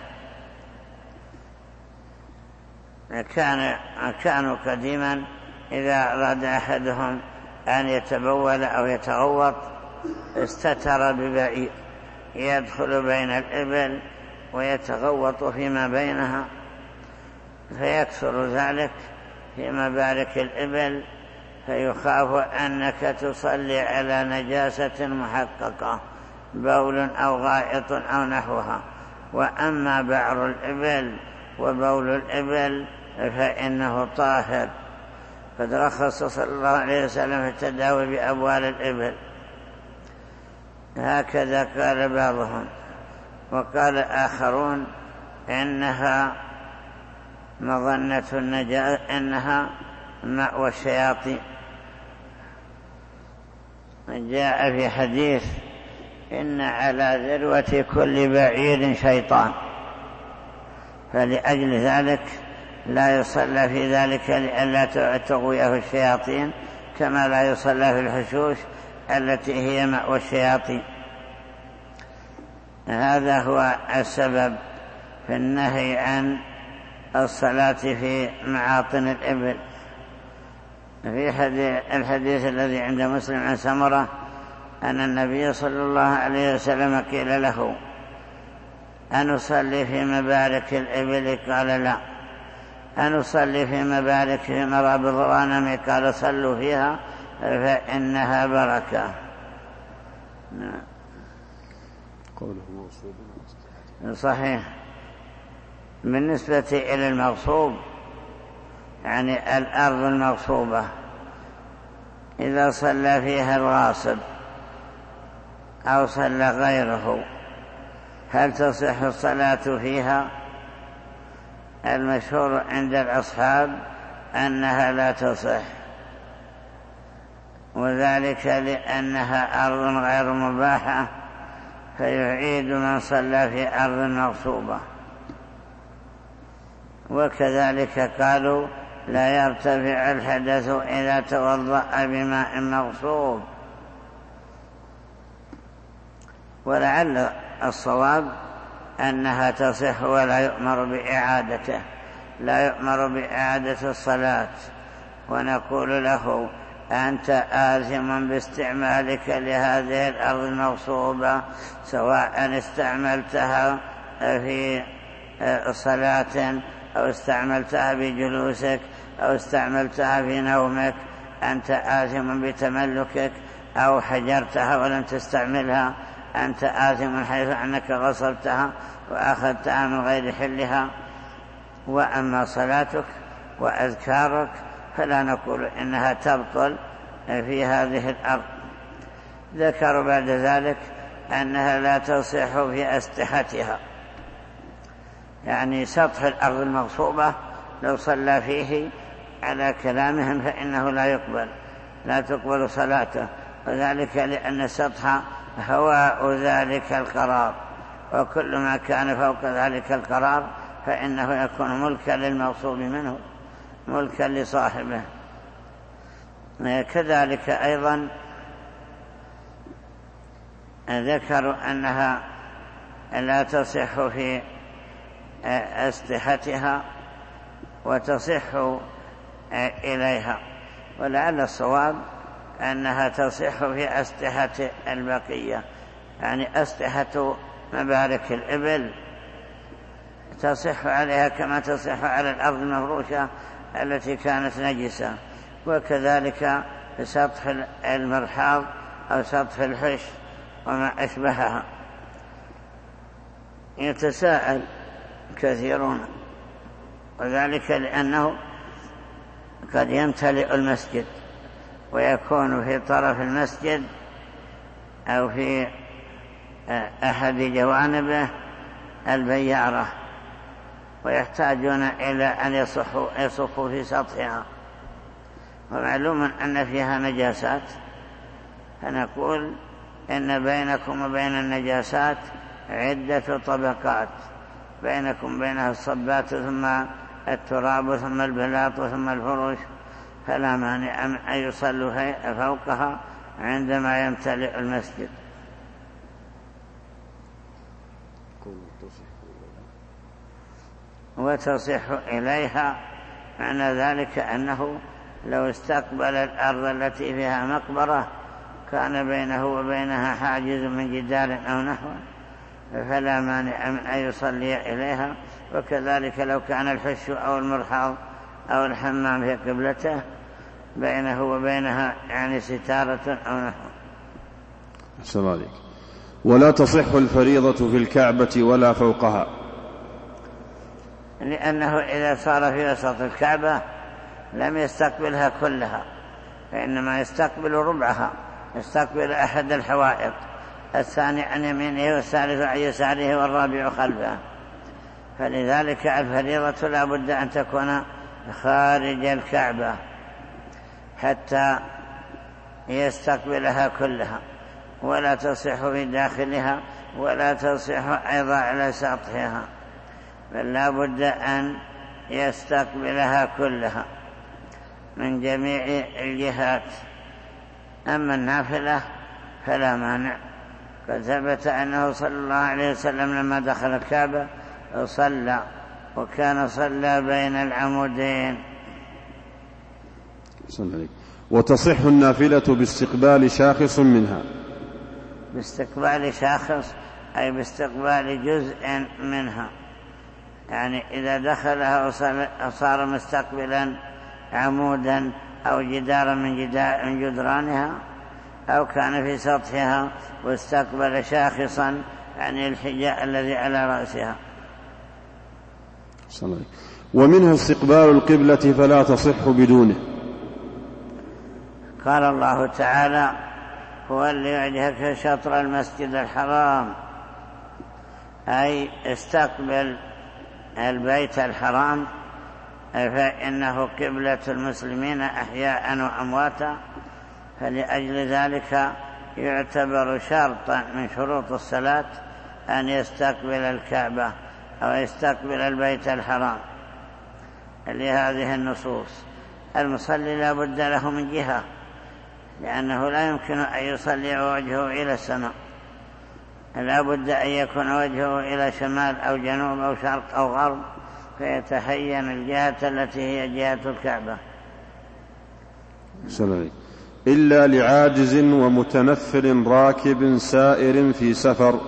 كانوا قديما إذا أراد أحدهم أن يتبول أو يتغوط استتر ببعير يدخل بين الإبل ويتغوط فيما بينها، فيكثر ذلك في مبارك الإبل، فيخاف أنك تصلي على نجاسة محققة بول أو غائط أو نحوها. وأما بعر الإبل وبول الإبل فإنه طاهر، قد رخص صلى الله عليه وسلم في التداوي بأبوال الإبل، هكذا قال بعضهم. وقال آخرون إنها مظنة النجاة، إنها مأوى الشياطين. جاء في حديث إن على ذروة كل بعير شيطان، فلأجل ذلك لا يصلى في ذلك لئلا تغويه الشياطين، كما لا يصلى في الحشوش التي هي مأوى الشياطين. هذا هو السبب في النهي عن الصلاة في معاطن الإبل. في الحديث الذي عند مسلم عن سمرة أن النبي صلى الله عليه وسلم قيل له: أنصلي في مبارك الإبل؟ قال: لا. أنصلي في مبارك في مرابض الغنم؟ قال: صلوا فيها فإنها بركة. صحيح. بالنسبة إلى المغصوب، يعني الأرض المغصوبة، إذا صلى فيها الغاصب أو صلى غيره هل تصح الصلاة فيها؟ المشهور عند الأصحاب أنها لا تصح، وذلك لأنها أرض غير مباحة، فيعيد من صلى في أرض مغصوبة. وكذلك قالوا: لا يرتفع الحدث إذا توضأ بماء مغصوب. ولعل الصواب أنها تصح ولا يؤمر بإعادته، لا يؤمر بإعادة الصلاة، ونقول له: أنت آثم باستعمالك لهذه الأرض المغصوبة، سواء استعملتها في صلاة أو استعملتها بجلوسك أو استعملتها في نومك، أنت آثم بتملكك، أو حجرتها ولم تستعملها، أنت آثم حيث أنك غصبتها وأخذتها من غير حلها. وأما صلاتك وأذكارك فلا نقول إنها تبطل في هذه الأرض. ذكروا بعد ذلك أنها لا تصح في أسطحتها، يعني سطح الأرض المغصوبة لو صلى فيه على كلامهم فإنه لا تقبل صلاته، وذلك لأن السطح هواء ذلك القرار، وكل ما كان فوق ذلك القرار فإنه يكون ملكا للمغصوب منه، ملكا لصاحبه. كذلك أيضا ذكروا أنها لا تصح في أسطحتها وتصح إليها، ولعل الصواب أنها تصح في أسطحة البقية، يعني أسطحة مبارك الإبل تصح عليها كما تصح على الأرض المفروشة التي كانت نجسة، وكذلك سطح المرحاض أو سطح الحش وما أشبهها. يتساءل كثيرون، وذلك لأنه قد يمتلئ المسجد ويكون في طرف المسجد أو في أحد جوانبه البيارة، ويحتاجون إلى أن يصفوا في سطحها، ومعلوم أن فيها نجاسات، فنقول إن بينكم وبين النجاسات عدة طبقات، بينكم بينها الصبات ثم التراب ثم البلاط ثم الفروش، فلا مانع أن يصلوا فوقها عندما يمتلئ المسجد. وتصح إليها معنى ذلك أنه لو استقبل الأرض التي فيها مقبرة كان بينه وبينها حاجز من جدار أو نحوه فلا مانع من أن يصلي إليها. وكذلك لو كان الحش أو المرحاض أو الحمام في قبلته بينه وبينها يعني ستارة أو نحوه. أحسن عليك. ولا تصح الفريضة في الكعبة ولا فوقها، لأنه إذا صار في وسط الكعبة لم يستقبلها كلها، فإنما يستقبل ربعها، يستقبل أحد الحوائط، الثاني عن يمينه والثالث عن يساره والرابع خلفه. فلذلك الفريضة لا بد أن تكون خارج الكعبة حتى يستقبلها كلها، ولا تصح في داخلها ولا تصح أيضا على سطحها، بل لا بد أن يستقبلها كلها من جميع الجهات. أما النافلة فلا مانع. قد ثبت أنه صلى الله عليه وسلم لما دخل الكعبة صلى، وكان صلى بين العمودين. وتصح النافلة باستقبال شاخص منها. باستقبال شاخص أي باستقبال جزء منها، يعني إذا دخلها صار مستقبلا عمودا أو جدارا من جدرانها، أو كان في سطحها واستقبل شاخصا يعني الحجاء الذي على رأسها. ومنها استقبال القبلة فلا تصح بدونه. قال الله تعالى: هو اللي يوجهك شطر المسجد الحرام، أي استقبل البيت الحرام، فإنه قبلة المسلمين أحياء وأمواتا، فلأجل ذلك يعتبر شرطا من شروط الصلاة أن يستقبل الكعبة أو يستقبل البيت الحرام لهذه النصوص. المصلي لا بد له من جهة، لأنه لا يمكن أن يصلي وجهه إلى السماء، لا بد أن يكون وجهه إلى شمال أو جنوب أو شرق أو غرب، فيتحين الجهة التي هي جهة الكعبة. إلا لعاجز ومتنفل راكب سائر في سفر.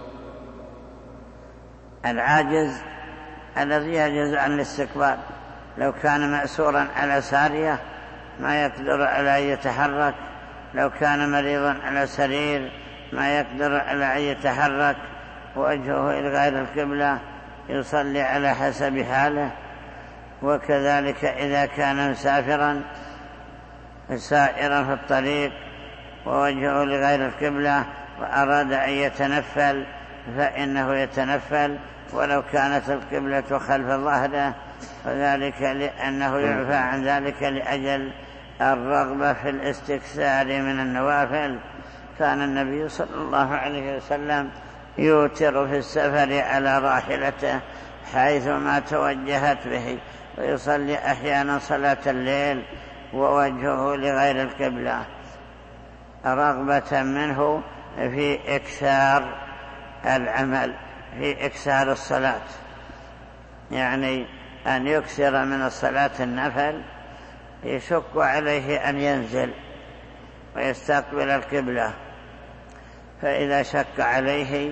العاجز الذي يعجز عن الاستقبال، لو كان مأسورا على سارية ما يقدر على أن يتحرك، لو كان مريضا على سرير ما يقدر على أن يتحرك، وجهه إلى غير القبلة، يصلي على حسب حاله. وكذلك إذا كان مسافرا سائرا في الطريق ووجهه لغير القبلة وأراد أن يتنفل فإنه يتنفل ولو كانت القبلة خلف ظهره، وذلك لأنه يعفى عن ذلك لأجل الرغبة في الاستكثار من النوافل. كان النبي صلى الله عليه وسلم يوتر في السفر على راحلته حيثما توجهت به، ويصلي أحيانا صلاة الليل ووجهه لغير القبلة، رغبة منه في إكثار العمل، في إكثار الصلاة، يعني أن يكثر من الصلاة النفل. يشك عليه أن ينزل ويستقبل القبلة، فإذا شك عليه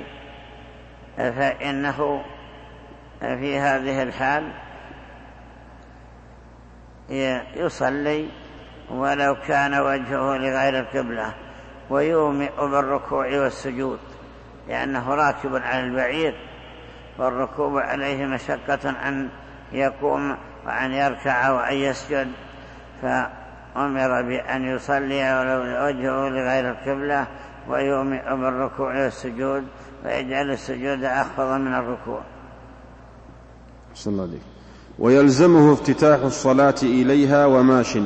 فإنه في هذه الحال يصلي ولو كان وجهه لغير القبلة، ويومئ بالركوع والسجود، لأنه راكب على البعير، والركوب عليه مشقة أن يقوم وأن يركع وأن يسجد، فأمر بأن يصلي ولو وجهه لغير القبلة، ويومئ بالركوع والسجود، ويجعل السجود أخفض من الركوع. صلى الله عليه. ويلزمه افتتاح الصلاة إليها وماش.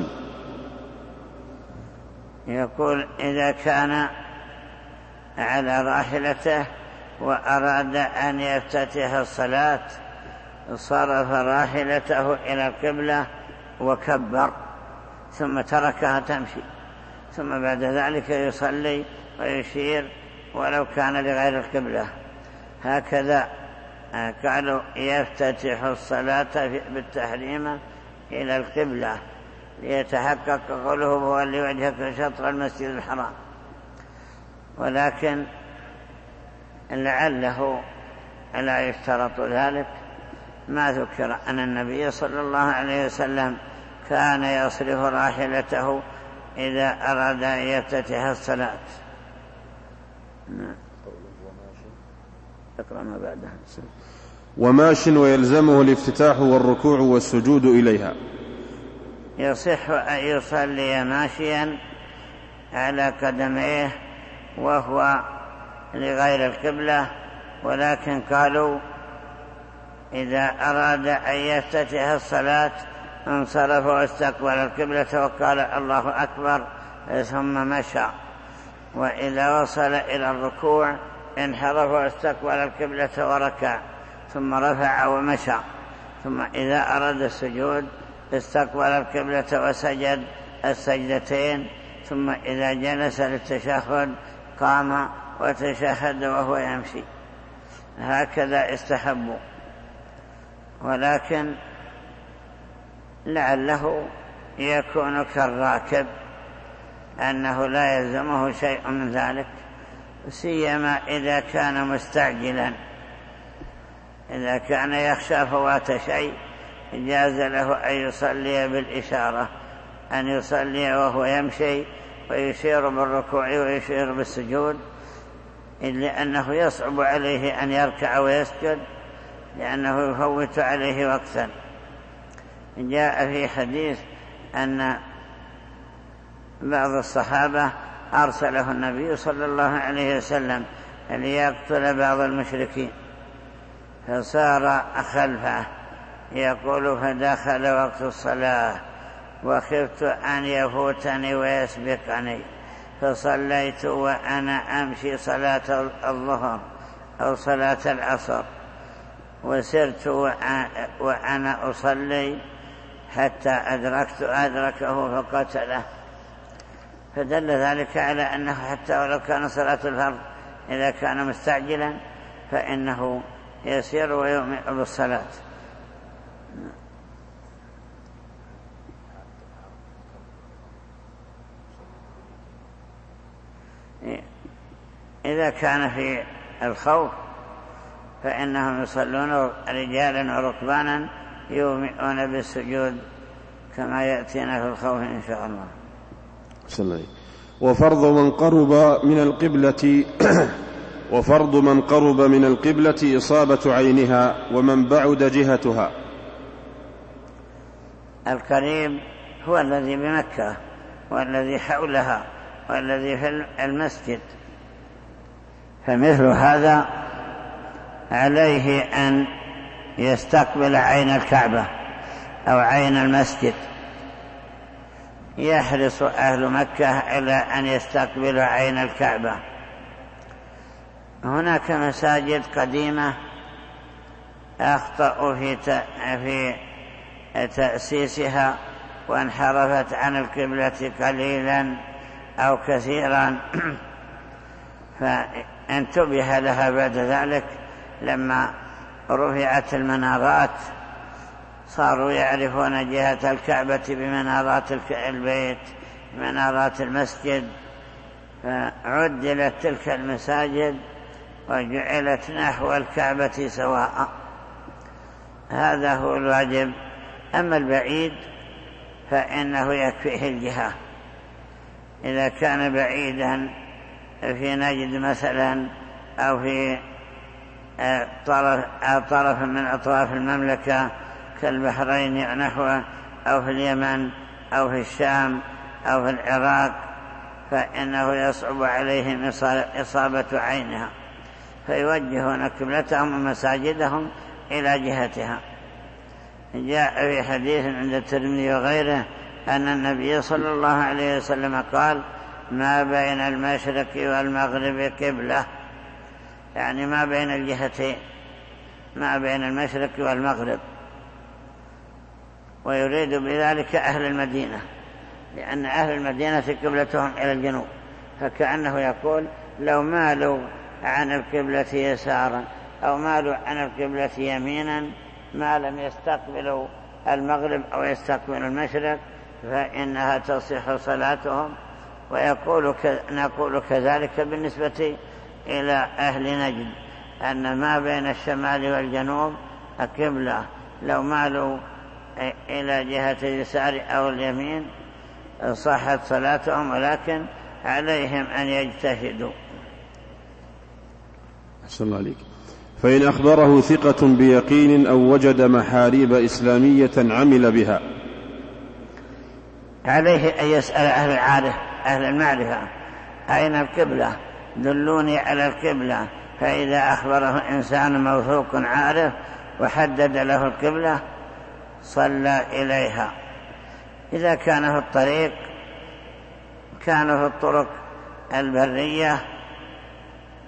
يقول: إذا كان على راحلته وأراد أن يفتتح الصلاة صرف راحلته إلى القبلة وكبر، ثم تركها تمشي، ثم بعد ذلك يصلي ويشير ولو كان لغير القبلة. هكذا قالوا يفتتح الصلاة بالتحريم إلى القبلة ليتحقق قوله: هو اللي وجهك شطر المسجد الحرام. ولكن لعله لا يشترط ذلك، ما ذكر أن النبي صلى الله عليه وسلم كان يصرف راحلته إذا أراد أن يفتتح الصلاة. اقرأ ما بعدها. وماش ويلزمه الافتتاح والركوع والسجود إليها. يصح أن يصلي ماشيا على قدميه وهو لغير القبلة، ولكن قالوا إذا أراد أن يفتتح الصلاة انصرف واستقبل القبلة وقال الله أكبر ثم مشى، وإذا وصل إلى الركوع انحرف واستقبل القبلة وركع ثم رفع ومشى. ثم إذا أراد السجود استقبل القبلة وسجد السجدتين، ثم إذا جلس للتشهد قام وتشهد وهو يمشي. هكذا استحبوا، ولكن لعله يكون كالراكب أنه لا يلزمه شيء من ذلك، سيما إذا كان مستعجلا. إذا كان يخشى فوات شيء جاز له أن يصلي بالإشارة، أن يصلي وهو يمشي ويشير بالركوع ويشير بالسجود، إلا أنه يصعب عليه أن يركع ويسجد لأنه يفوت عليه وقتا. جاء في حديث أن بعض الصحابة أرسله النبي صلى الله عليه وسلم ليقتل بعض المشركين، فصار خلفه يقول: فدخل وقت الصلاة وخفت أن يفوتني ويسبقني، فصليت وأنا أمشي صلاة الظهر أو صلاة العصر، وسرت وأنا أصلي حتى أدركه فقتله. فدل ذلك على أنه حتى ولو كان صلاة الفرض إذا كان مستعجلا فإنه يسير ويؤمن بالصلاة. إذا كان في الخوف فإنهم يصلون رجالا وركبانا يومئون بالسجود كما يأتينا في الخوف إن شاء الله. وفرض من قرب من القبلة إصابة عينها ومن بعد جهتها. القريب هو الذي بمكة والذي حولها والذي في المسجد، فمثل هذا عليه أن يستقبل عين الكعبة أو عين المسجد. يحرص أهل مكة إلى أن يستقبلوا عين الكعبة. هناك مساجد قديمة أخطأوا في تأسيسها وانحرفت عن القبلة قليلا أو كثيرا، فانتبه لها بعد ذلك لما رفعت المنارات، صاروا يعرفون جهة الكعبة بمنارات البيت، منارات المسجد، فعدلت تلك المساجد وجعلت نحو الكعبة سواء. هذا هو الواجب. أما البعيد فإنه يكفيه الجهة. إذا كان بعيدا في نجد مثلا أو في طرف من أطراف المملكة كالبحرين نحوه، أو في اليمن أو في الشام أو في العراق، فإنه يصعب عليهم إصابة عينها، فيوجهون قبلتهم ومساجدهم إلى جهتها. جاء في حديث عند الترمذي وغيره أن النبي صلى الله عليه وسلم قال: ما بين المشرق والمغرب قبلة، يعني ما بين الجهتين، ما بين المشرق والمغرب، ويريد بذلك أهل المدينة، لأن أهل المدينة قبلتهم إلى الجنوب، فكأنه يقول: لو مالوا عن القبلة يسارا أو مالوا عن القبلة يمينا ما لم يستقبلوا المغرب أو يستقبلوا المشرق فإنها تصح صلاتهم. نقول كذلك بالنسبة إلى أهل نجد، أن ما بين الشمال والجنوب قبلة، لو مالوا إلى جهة اليسار أو اليمين صحت صلاتهم، ولكن عليهم أن يجتهدوا. أحسن الله عليك. فإن أخبره ثقة بيقين أو وجد محاريب إسلامية عمل بها، عليه أن يسأل أهل المعرفة: أين القبلة؟ دلوني على القبلة. فإذا أخبره إنسان موثوق عارف وحدد له القبلة صلى إليها. إذا كان في الطريق، كانوا في الطرق البرية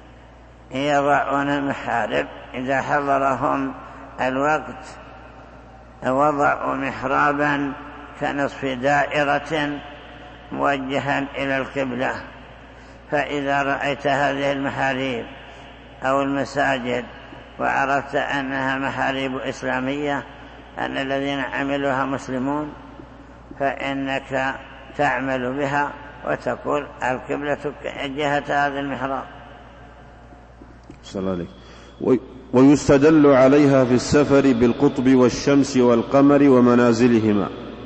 يضعون المحارب إذا حضرهم الوقت وضعوا محرابا كنصف دائرة موجها إلى القبلة. فإذا رأيت هذه المحاريب أو المساجد وعرفت أنها محاريب إسلامية، أن الذين عملوها مسلمون، فإنك تعمل بها وتقول القبلة جهة هذا المحراب. صلى الله عليه. ويستدل عليها في السفر بالقطب والشمس والقمر ومنازلهما.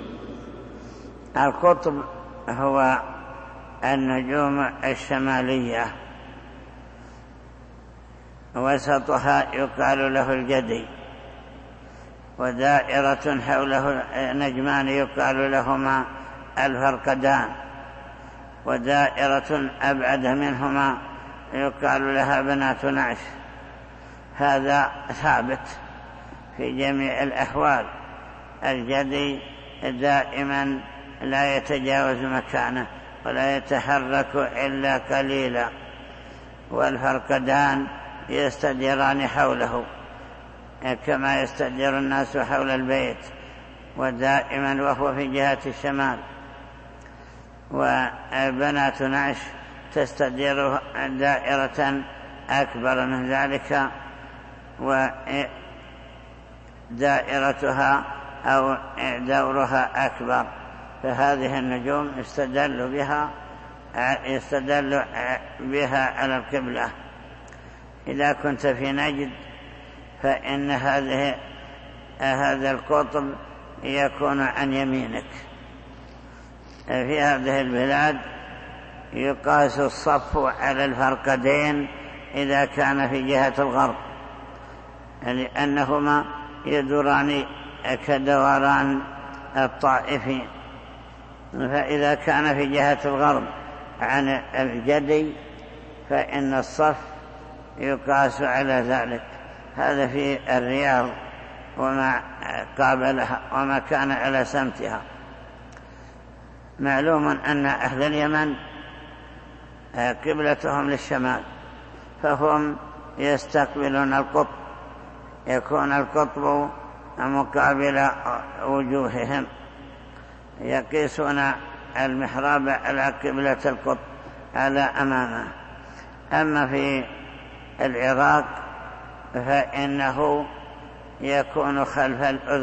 القطب هو النجوم الشمالية، وسطها يقال له الجدي، ودائرة حوله نجمان يقال لهما الفرقدان، ودائرة أبعد منهما يقال لها بنات نعش. هذا ثابت في جميع الأحوال. الجدي دائما لا يتجاوز مكانه ولا يتحرك إلا قليلا، والفرقدان يستديران حوله كما يستدير الناس حول البيت، ودائما وهو في جهة الشمال. وبنات نعش تستدير دائرة أكبر من ذلك، ودائرتها أو دورها أكبر. فهذه النجوم يستدل بها على القبلة. إذا كنت في نجد فإن هذا القطب يكون عن يمينك. في هذه البلاد يقاس الصف على الفرقدين إذا كان في جهة الغرب، لأنهما يدوران كدوران الطائفين. فإذا كان في جهة الغرب عن الجدي فإن الصف يقاس على ذلك. هذا في الرياض وما قابلها وما كان على سمتها. معلوم أن أهل اليمن قبلتهم للشمال، فهم يستقبلون القطب، يكون القطب مقابل وجوههم، يقيسون المحراب على قبلة القطب على أمامه. أما في العراق فإنه يكون خلف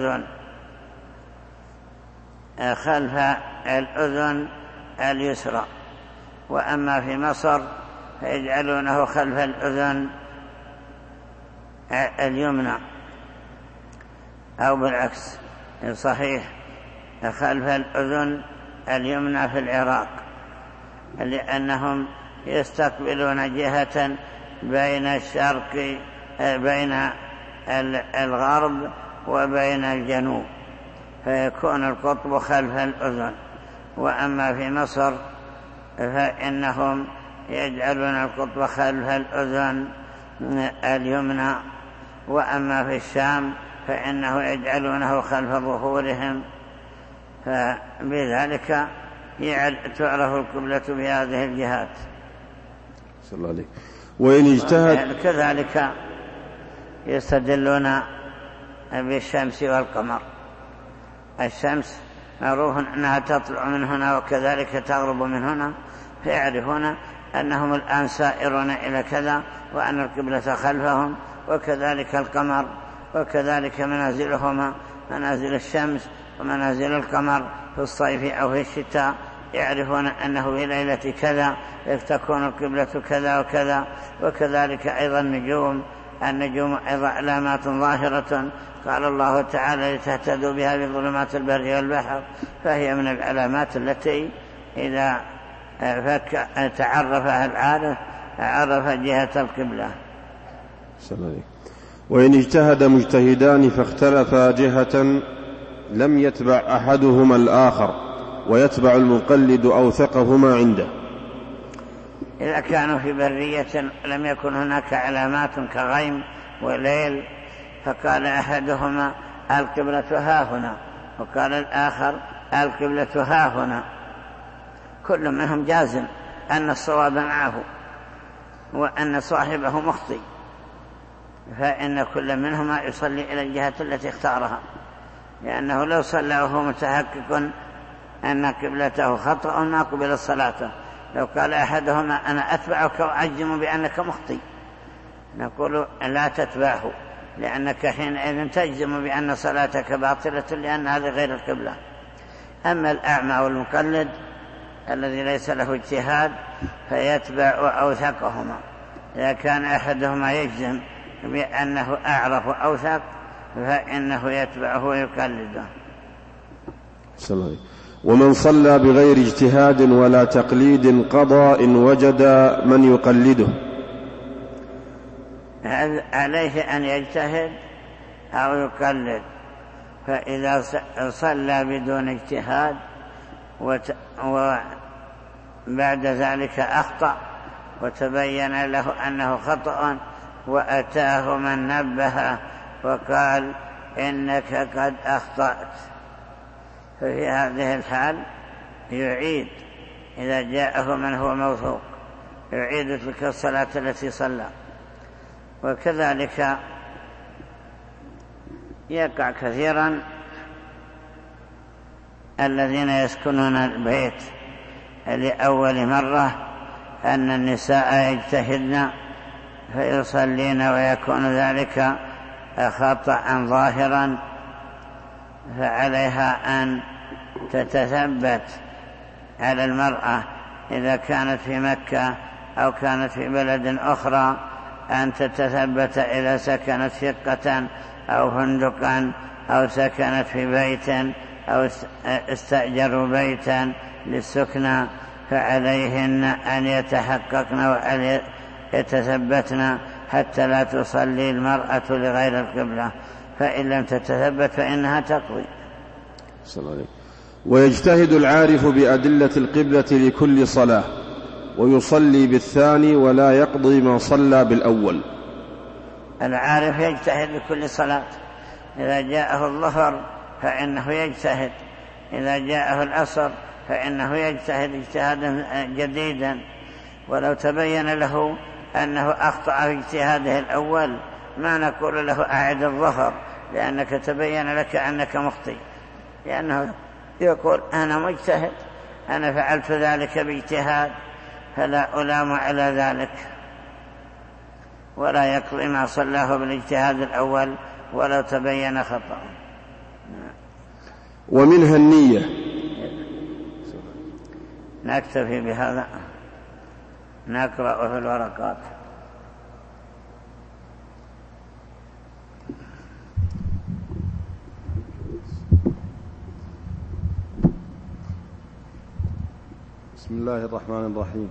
الأذن اليسرى. وأما في مصر فيجعلونه خلف الأذن اليمنى، أو بالعكس صحيح خلف الأذن اليمنى في العراق، لأنهم يستقبلون جهة بين الغرب وبين الجنوب، فيكون القطب خلف الأذن. وأما في مصر فإنهم يجعلون القطب خلف الأذن اليمنى. وأما في الشام فإنه يجعلونه خلف ظهورهم. فبذلك تعرف القبلة بهذه الجهات. صلى الله عليه. وإن اجتهد كذلك يستدلون بالشمس والقمر. الشمس معروف أنها تطلع من هنا وكذلك تغرب من هنا، فيعرفون أنهم الآن سائرون إلى كذا وأن القبلة خلفهم. وكذلك القمر، وكذلك منازلهما، منازل الشمس ومنازل القمر في الصيف أو في الشتاء، يعرفون أنه في ليلة كذا تكون القبلة كذا وكذا. وكذلك أيضا النجوم أيضا علامات ظاهرة، قال الله تعالى لتهتدوا بها في ظلمات البر والبحر، فهي من العلامات التي إذا تعرفها العارف عرف جهة القبلة. وإن اجتهد مجتهدان فاختلفا جهة لم يتبع أحدهما الآخر ويتبع المقلد أوثقهما عنده. إذا كانوا في برية لم يكن هناك علامات كغيم وليل، فقال أحدهما القبلة ها هنا، وقال الآخر القبلة ها هنا، كل منهم جازم أن الصواب معه وأن صاحبه مخطئ، فإن كل منهما يصلي إلى الجهة التي اختارها. لأنه لو صلى وهو متحقق أن قبلته خطأ ما قبل صلاته. لو قال أحدهما أنا أتبعك وأجزم بأنك مخطئ نقول لا تتبعه، لأنك حينئذ تجزم بأن صلاتك باطلة لأن هذه غير القبلة. أما الأعمى والمقلد الذي ليس له اجتهاد فيتبع أوثقهما. إذا كان أحدهما يجزم بأنه أعرف أوثق فإنه يتبعه ويقلده. ومن صلى بغير اجتهاد ولا تقليد قضى إن وجد من يقلده. عليه أن يجتهد أو يقلد. فإذا صلى بدون اجتهاد وبعد ذلك أخطأ وتبين له أنه خطأ وأتاه من نبه وقال إنك قد أخطأت، ففي هذه الحال يعيد. إذا جاءه من هو موثوق يعيد تلك الصلاة التي صلى. وكذلك يقع كثيرا الذين يسكنون البيت لأول مرة أن النساء يجتهدن فيصلين ويكون ذلك خطأ ظاهرا، فعليها أن تتثبت على المرأة إذا كانت في مكة أو كانت في بلد أخرى أن تتثبت إذا سكنت شقة أو فندقا أو سكنت في بيت أو استأجروا بيتا للسكنى، فعليهن أن يتحققن وأن يتثبتن حتى لا تصلي المرأة لغير القبلة، فإن لم تتثبت فإنها تقضي. ويجتهد العارف بأدلة القبلة لكل صلاة ويصلي بالثاني ولا يقضي ما صلى بالأول. العارف يجتهد لكل صلاة. إذا جاءه الظهر فإنه يجتهد، إذا جاءه العصر فإنه يجتهد اجتهادا جديدا. ولو تبين له أنه أخطأ في اجتهاده الأول ما نقول له أعد الظهر لأنك تبين لك أنك مخطئ، لأنه يقول أنا مجتهد، أنا فعلت ذلك باجتهاد فلا ألام على ذلك، ولا يقضي ما صلاه بالاجتهاد الأول ولو تبين خطأ. ومنها النية. نكتفي بهذا، نقرأ في الورقات. بسم الله الرحمن الرحيم.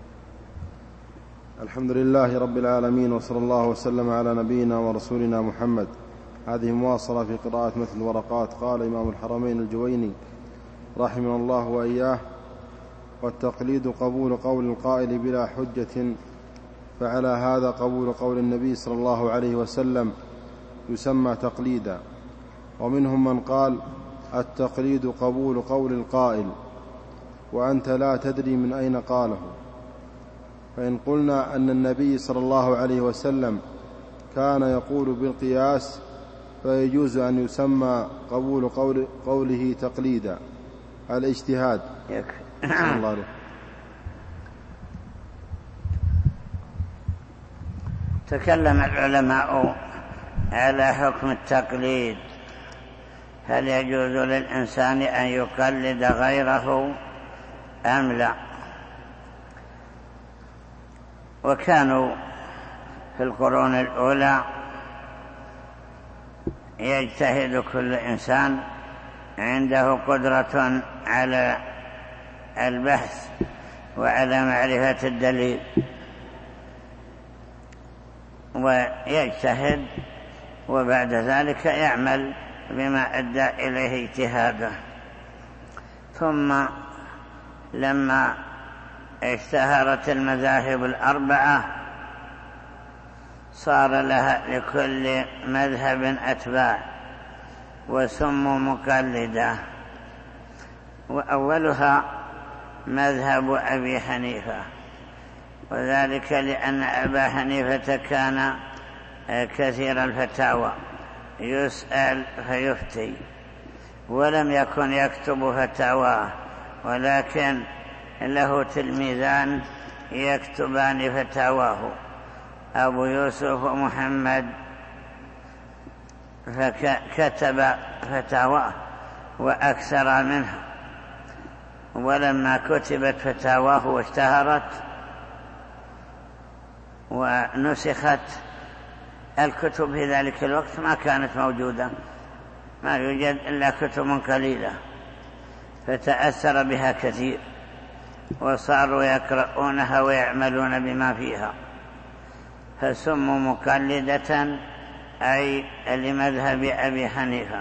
الحمد لله رب العالمين، وصلى الله وسلم على نبينا ورسولنا محمد. هذه مواصلة في قراءة مثل الورقات. قال إمام الحرمين الجويني رحمه الله وإياه: والتقليد قبول قول القائل بلا حجة، فعلى هذا قبول قول النبي صلى الله عليه وسلم يسمى تقليدا. ومنهم من قال التقليد قبول قول القائل وأنت لا تدري من أين قاله. فإن قلنا أن النبي صلى الله عليه وسلم كان يقول بالقياس فيجوز أن يسمى قبول قوله تقليدا الاجتهاد. الله عليه. تكلم العلماء على حكم التقليد، هل يجوز للإنسان أن يقلد غيره أم لا؟ وكانوا في القرون الأولى يجتهد كل إنسان عنده قدرة على البحث وعلى معرفة الدليل، ويجتهد وبعد ذلك يعمل بما أدى إليه اجتهاده. ثم لما اشتهرت المذاهب الأربعة صار لها لكل مذهب أتباع وسموا مقلدة، وأولها مذهب أبي حنيفة، وذلك لأن أبا حنيفة كان كثير الفتاوى، يسأل فيفتي، ولم يكن يكتب فتاواه، ولكن له تلميذان يكتبان فتاواه، أبو يوسف ومحمد، فكتب فتاواه وأكثر منها. ولما كتبت فتاواه واشتهرت ونسخت الكتب في ذلك الوقت ما كانت موجودة، ما يوجد إلا كتب قليلة، فتأثر بها كثير وصاروا يقرؤونها ويعملون بما فيها، فسموا مقلدة أي لمذهب أبي حنيفة.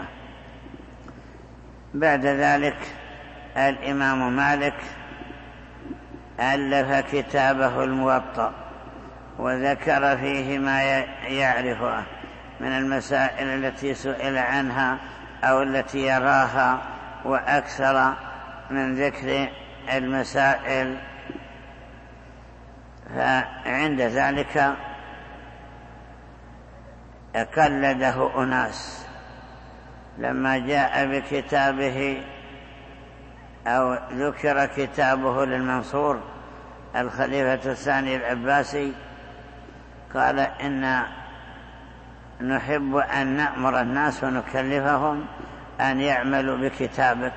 بعد ذلك الإمام مالك ألف كتابه الموطأ، وذكر فيه ما يعرفه من المسائل التي سئل عنها أو التي يراها، وأكثر من ذكر المسائل. فعند ذلك قلده أناس لما جاء بكتابه أو ذكر كتابه للمنصور الخليفة الثاني العباسي، قال إن نحب أن نأمر الناس ونكلفهم أن يعملوا بكتابك،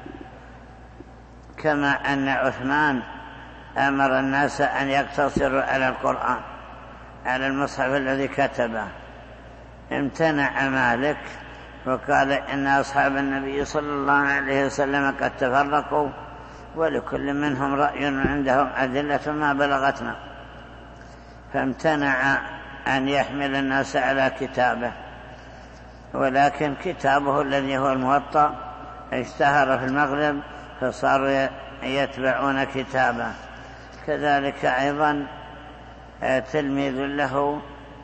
كما أن عثمان أمر الناس أن يقتصروا على القرآن، على المصحف الذي كتبه. امتنع مالك وقال إن أصحاب النبي صلى الله عليه وسلم قد تفرقوا، ولكل منهم رأي عندهم أدلة ما بلغتنا، فامتنع أن يحمل الناس على كتابه. ولكن كتابه الذي هو الموطأ اشتهر في المغرب، فصاروا يتبعون كتابه. كذلك أيضا تلميذ له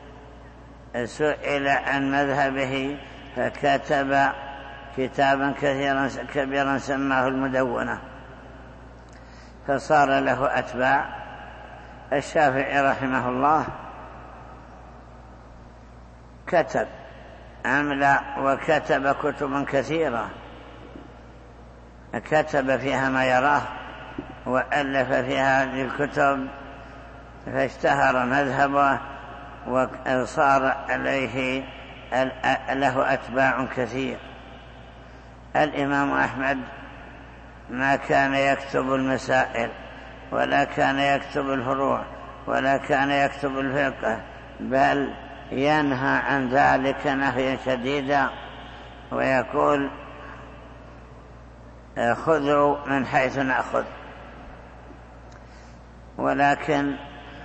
سئل عن مذهبه فكتب كتابا كبيرا سماه المدونة، فصار له أتباع. الشافعي رحمه الله كتب عمل وكتب كتبا كثيرة، كتب فيها ما يراه وألف فيها هذه الكتب، فاشتهر مذهبه وصار عليه له أتباع كثير. الإمام أحمد ما كان يكتب المسائل، ولا كان يكتب الفروع، ولا كان يكتب الفقه، بل ينهى عن ذلك نهيا شديدا، ويقول خذوا من حيث نأخذ. ولكن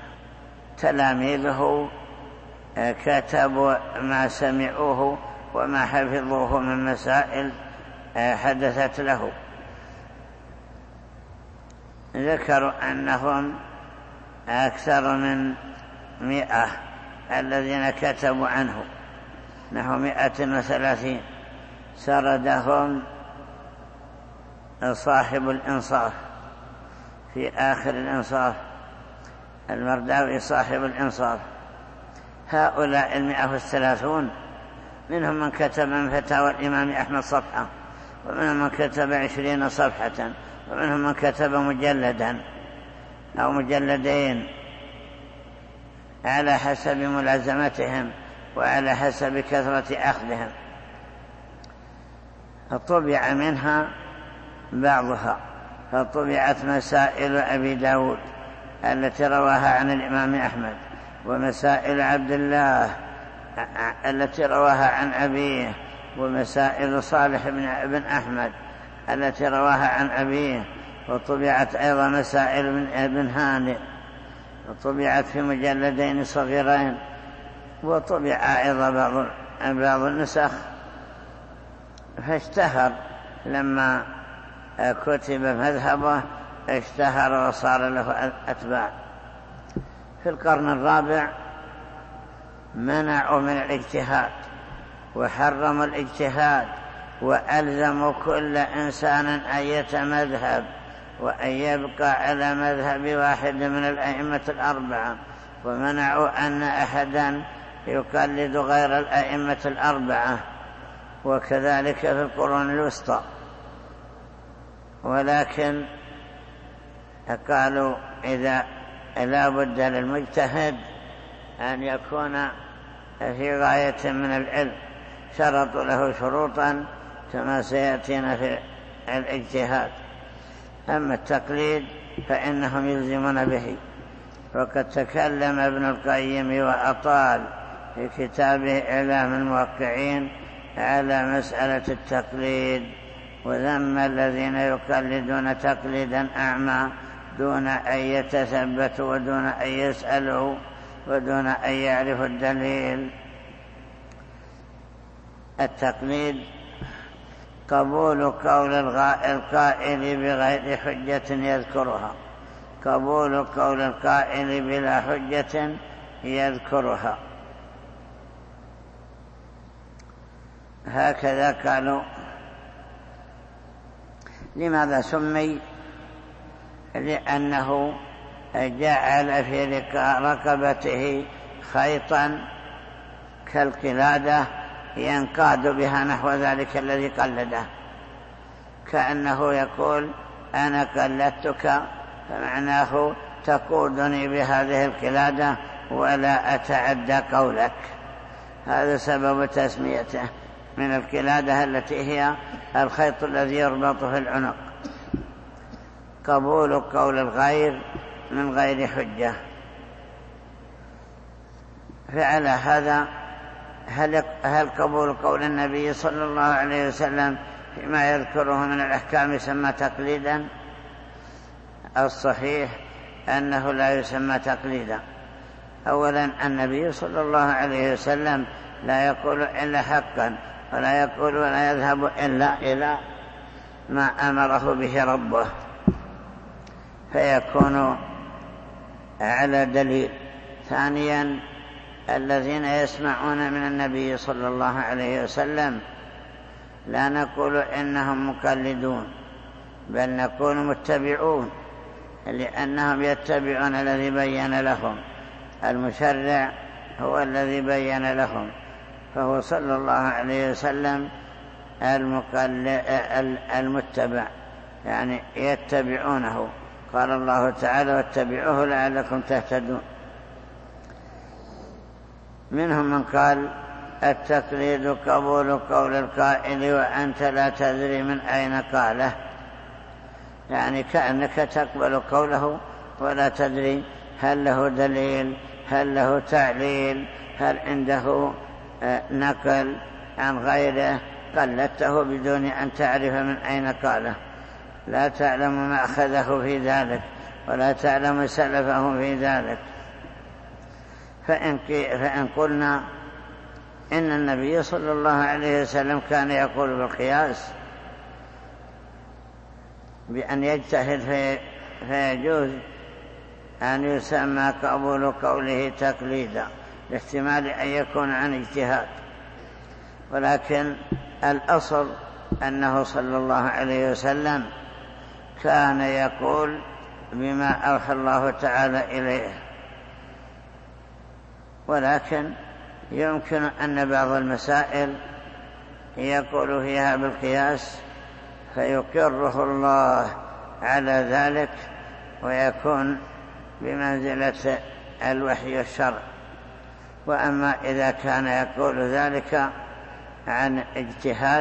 تلاميذه كتبوا ما سمعوه وما حفظوه من مسائل حدثت له. ذكروا أنهم أكثر من 100 الذين كتبوا عنه، نحو 130، سردهم صاحب الإنصاف في آخر الإنصاف، المرداوي صاحب الإنصاف. هؤلاء 130 منهم من كتب من فتاوى الإمام أحمد صفحة، ومنهم من كتب 20 صفحة، ومنهم من كتب مجلدا أو مجلدين على حسب ملازمتهم وعلى حسب كثرة أخذهم. فطبع منها بعضها، فطبعت مسائل أبي داود التي رواها عن الإمام أحمد، ومسائل عبد الله التي رواها عن أبيه، ومسائل صالح بن أحمد التي رواها عن أبيه، وطبعت أيضا مسائل من ابن هانئ، وطبعت في مجلدين صغيرين، وطبع أيضا بعض النسخ. فاشتهر لما كتب مذهبه، اشتهر وصار له أتباع. في القرن الرابع منعوا من الاجتهاد وحرموا الاجتهاد، وألزموا كل إنسان أن يتمذهب وأن يبقى على مذهب واحد من الأئمة الأربعة، ومنعوا أن أحدا يقلد غير الأئمة الأربعة، وكذلك في القرون الوسطى. ولكن قالوا إذا لا بد للمجتهد أن يكون في غاية من العلم، شرطوا له شروطا كما سيأتينا في الاجتهاد. أما التقليد فإنهم يلزمون به. وقد تكلم ابن القيم وأطال في كتابه إعلام الموقعين على مسألة التقليد، وذم الذين يقلدون تقليدا أعمى دون أن يتثبتوا ودون أن يسألوا ودون أن يعرفوا الدليل. التقليد قبول قول القائل بغير حجة يذكرها، قبول قول القائل بلا حجة يذكرها. هكذا قالوا. لماذا سمي؟ لأنه جعل في رقبته خيطا كالقلادة ينقاد بها نحو ذلك الذي قلده، كأنه يقول أنا قلدتك، فمعناه تقودني بهذه القلادة ولا أتعدى قولك. هذا سبب تسميته من القلادة التي هي الخيط الذي يربط في العنق. قبول قول الغير من غير حجة. فعلى هذا هل قبول قول النبي صلى الله عليه وسلم فيما يذكره من الأحكام يسمى تقليدا؟ الصحيح أنه لا يسمى تقليدا. أولا النبي صلى الله عليه وسلم لا يقول إلا حقا، ولا يقول ولا يذهب إلا إلى ما أمره به ربه، فيكون على دليل. ثانيا الذين يسمعون من النبي صلى الله عليه وسلم لا نقول إنهم مقلدون، بل نقول متبعون، لأنهم يتبعون الذي بين لهم. المشرع هو الذي بين لهم، فهو صلى الله عليه وسلم المتبع، يعني يتبعونه. قال الله تعالى واتبعوه لعلكم تهتدون. منهم من قال التقليد قبول قول القائل وأنت لا تدري من أين قاله، يعني كأنك تقبل قوله ولا تدري هل له دليل، هل له تعليل، هل عنده نقل عن غيره، قلدته بدون أن تعرف من أين قاله. لا تعلم ما أخذه في ذلك ولا تعلم سلفه في ذلك. فإن قلنا إن النبي صلى الله عليه وسلم كان يقول بالقياس بأن يجتهد فيجوز أن يسمى قبول قوله تقليدا، لاحتمال أن يكون عن اجتهاد. ولكن الأصل أنه صلى الله عليه وسلم كان يقول بما أوحى الله تعالى إليه. ولكن يمكن أن بعض المسائل يقول فيها بالقياس فيقره الله على ذلك ويكون بمنزلة الوحي والشرع. وأما إذا كان يقول ذلك عن اجتهاد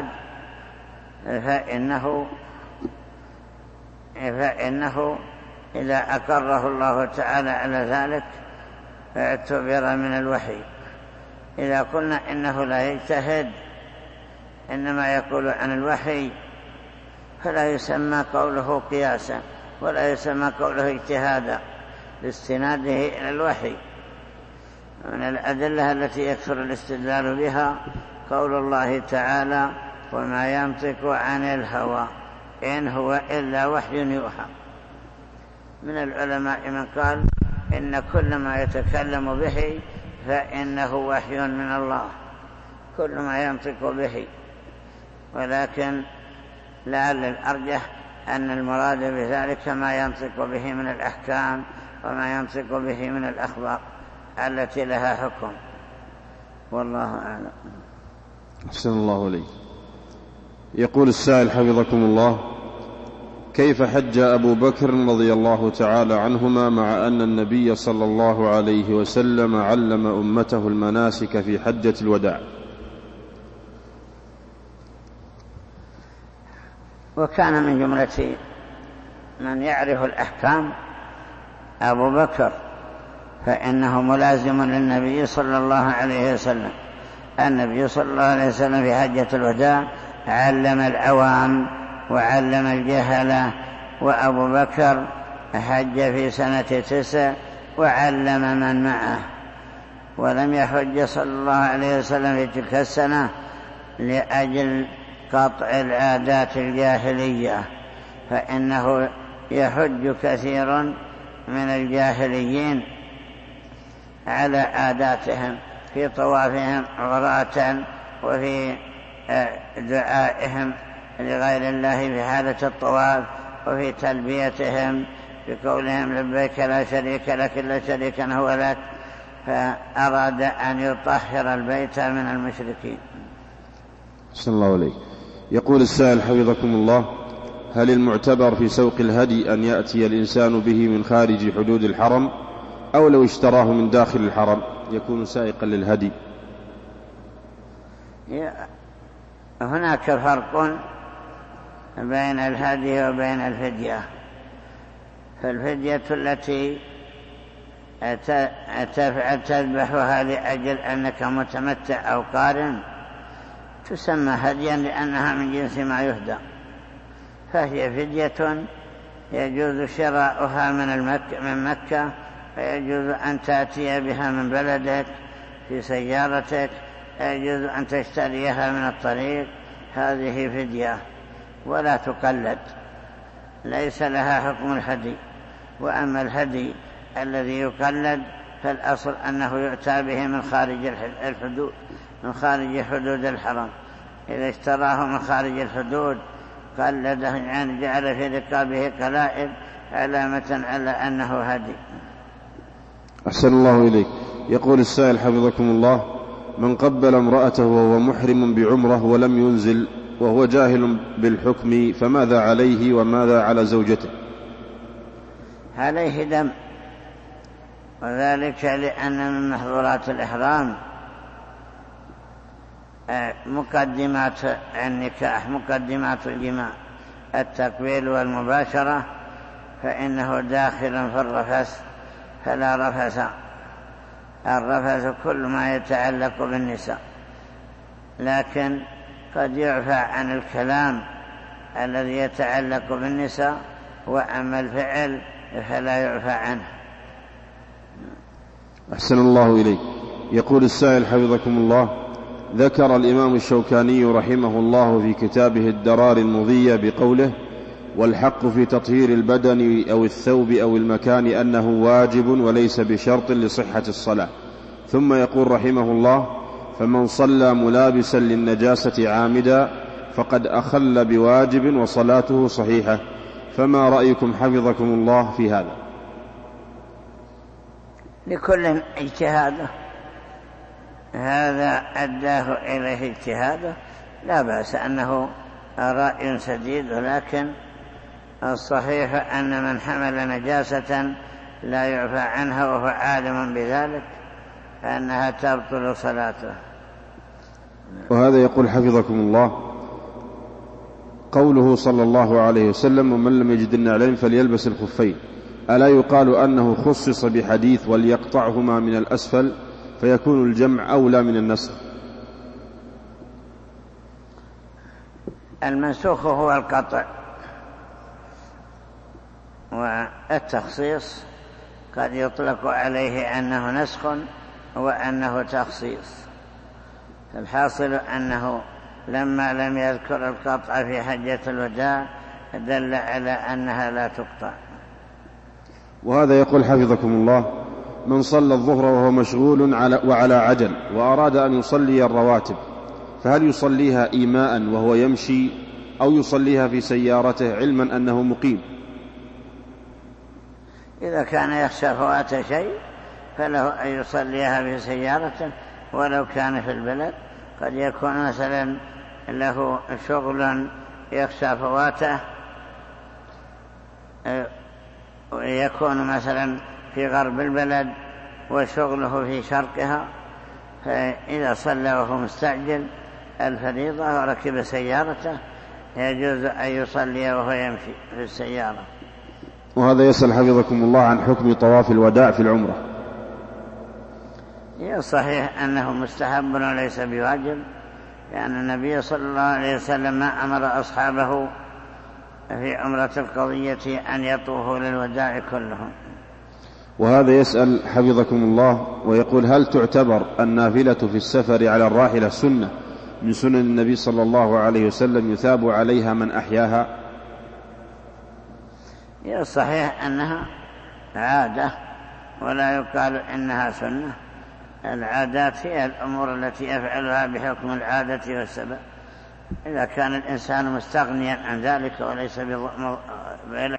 فإنه إذا أقره الله تعالى على ذلك اعتبر من الوحي. إذا قلنا إنه لا يجتهد إنما يقول عن الوحي فلا يسمى قوله قياسا ولا يسمى قوله اجتهادا لاستناده إلى الوحي. من الأدلة التي يكثر الاستدلال بها قول الله تعالى وما ينطق عن الهوى إن هو إلا وحي يوحى. من العلماء من قال إن كل ما يتكلم به فإنه وحي من الله، كل ما ينطق به. ولكن لعل الأرجح أن المراد بذلك ما ينطق به من الأحكام وما ينطق به من الأخبار التي لها حكم. والله أعلم. أحسن الله إليك. يقول السائل حفظكم الله: كيف حج أبو بكر رضي الله تعالى عنهما مع أن النبي صلى الله عليه وسلم علم أمته المناسك في حجة الوداع؟ وكان من جملة من يعرف الأحكام أبو بكر، فإنه ملازم للنبي صلى الله عليه وسلم. النبي صلى الله عليه وسلم في حجة الوداع علم العوام وعلم الجهلة، وأبو بكر حج في سنة 9 وعلم من معه، ولم يحج صلى الله عليه وسلم في تلك السنة لأجل قطع العادات الجاهلية، فإنه يحج كثير من الجاهليين على عاداتهم في طوافهم عراة وفي دعائهم لغير الله في حالة الطواف وفي تلبيتهم بقولهم لبيك لا شريك لك إلا شريكا هو لك، فأراد أن يطهر البيت من المشركين. صلى الله عليه. يقول السائل حفظكم الله: هل المعتبر في سوق الهدي أن يأتي الإنسان به من خارج حدود الحرم، أو لو اشتراه من داخل الحرم يكون سائقا للهدي؟ هناك فرق بين الهدي وبين الفدية. فالفدية التي تذبحها لأجل أنك متمتع أو قارن تسمى هديا لأنها من جنس ما يهدى، فهي فدية يجوز شراؤها من مكة، ويجوز أن تأتي بها من بلدك في سيارتك، يجوز أن تشتريها من الطريق، هذه فدية ولا تقلد، ليس لها حكم الهدي. وأما الهدي الذي يقلد فالأصل أنه يؤتى به من خارج الحدود، من خارج حدود الحرم. إذا اشتراه من خارج الحدود قلده، يعني جعل في رقابه قلائد علامة على أنه هدي. أحسن الله إليك. يقول السائل حفظكم الله: من قبل امرأته وهو محرم بعمره ولم ينزل وهو جاهل بالحكم فماذا عليه وماذا على زوجته؟ عليه دم، وذلك لأن من محظورات الإحرام مقدمات النكاح، مقدمات الجماع، التقبيل والمباشرة، فإنه داخل في الرفث، فلا رفث. الرفث كل ما يتعلق بالنساء، لكن قد يعفى عن الكلام الذي يتعلق بالنساء، وأما الفعل فلا يعفى عنه. أحسن الله إليك. يقول السائل حفظكم الله: ذكر الإمام الشوكاني رحمه الله في كتابه الدرار المضية بقوله: والحق في تطهير البدن أو الثوب أو المكان أنه واجب وليس بشرط لصحة الصلاة. ثم يقول رحمه الله: فمن صلى ملابسا للنجاسة عامدا فقد أخل بواجب وصلاته صحيحة. فما رأيكم حفظكم الله في هذا؟ لكل اجتهاده، هذا أداه إليه اجتهاده، لا بأس أنه رأي سديد، ولكن الصحيح أن من حمل نجاسة لا يعفى عنها وهو عالم بذلك فإنها تبطل صلاته. وهذا يقول حفظكم الله: قوله صلى الله عليه وسلم: ومن لم يجد النعلين فليلبس الخفين، ألا يقال أنه خصص بحديث وليقطعهما من الأسفل فيكون الجمع أولى من النسخ؟ المنسوخ هو القطع، والتخصيص قد يطلق عليه أنه نسخ وأنه تخصيص. الحاصل أنه لما لم يذكر القطع في حجة الوداع دل على أنها لا تقطع. وهذا يقول حفظكم الله: من صلى الظهر وهو مشغول وعلى عجل وأراد أن يصلي الرواتب، فهل يصليها إيماء وهو يمشي أو يصليها في سيارته علما أنه مقيم؟ إذا كان يخشى فوات شيء فله أن يصليها في سيارته ولو كان في البلد. قد يكون مثلا له شغل يخشى فواته، يكون مثلا في غرب البلد وشغله في شرقها، فإذا صلى وهو مستعجل الفريضة وركب سيارته يجوز أن يصلي وهو يمشي في السيارة. وهذا يسأل حفظكم الله عن حكم طواف الوداع في العمرة. صحيح أنه مستحب وليس بواجب، لأن النبي صلى الله عليه وسلم ما أمر أصحابه في عمرة القضية أن يطوفوا للوداع كلهم. وهذا يسأل حفظكم الله ويقول: هل تعتبر النافلة في السفر على الراحلة سنة من سنن النبي صلى الله عليه وسلم يثاب عليها من أحياها؟ صحيح أنها عادة ولا يقال إنها سنة. العادات هي الأمور التي يفعلها بحكم العادة والسبب. إذا كان الإنسان مستغنيا عن ذلك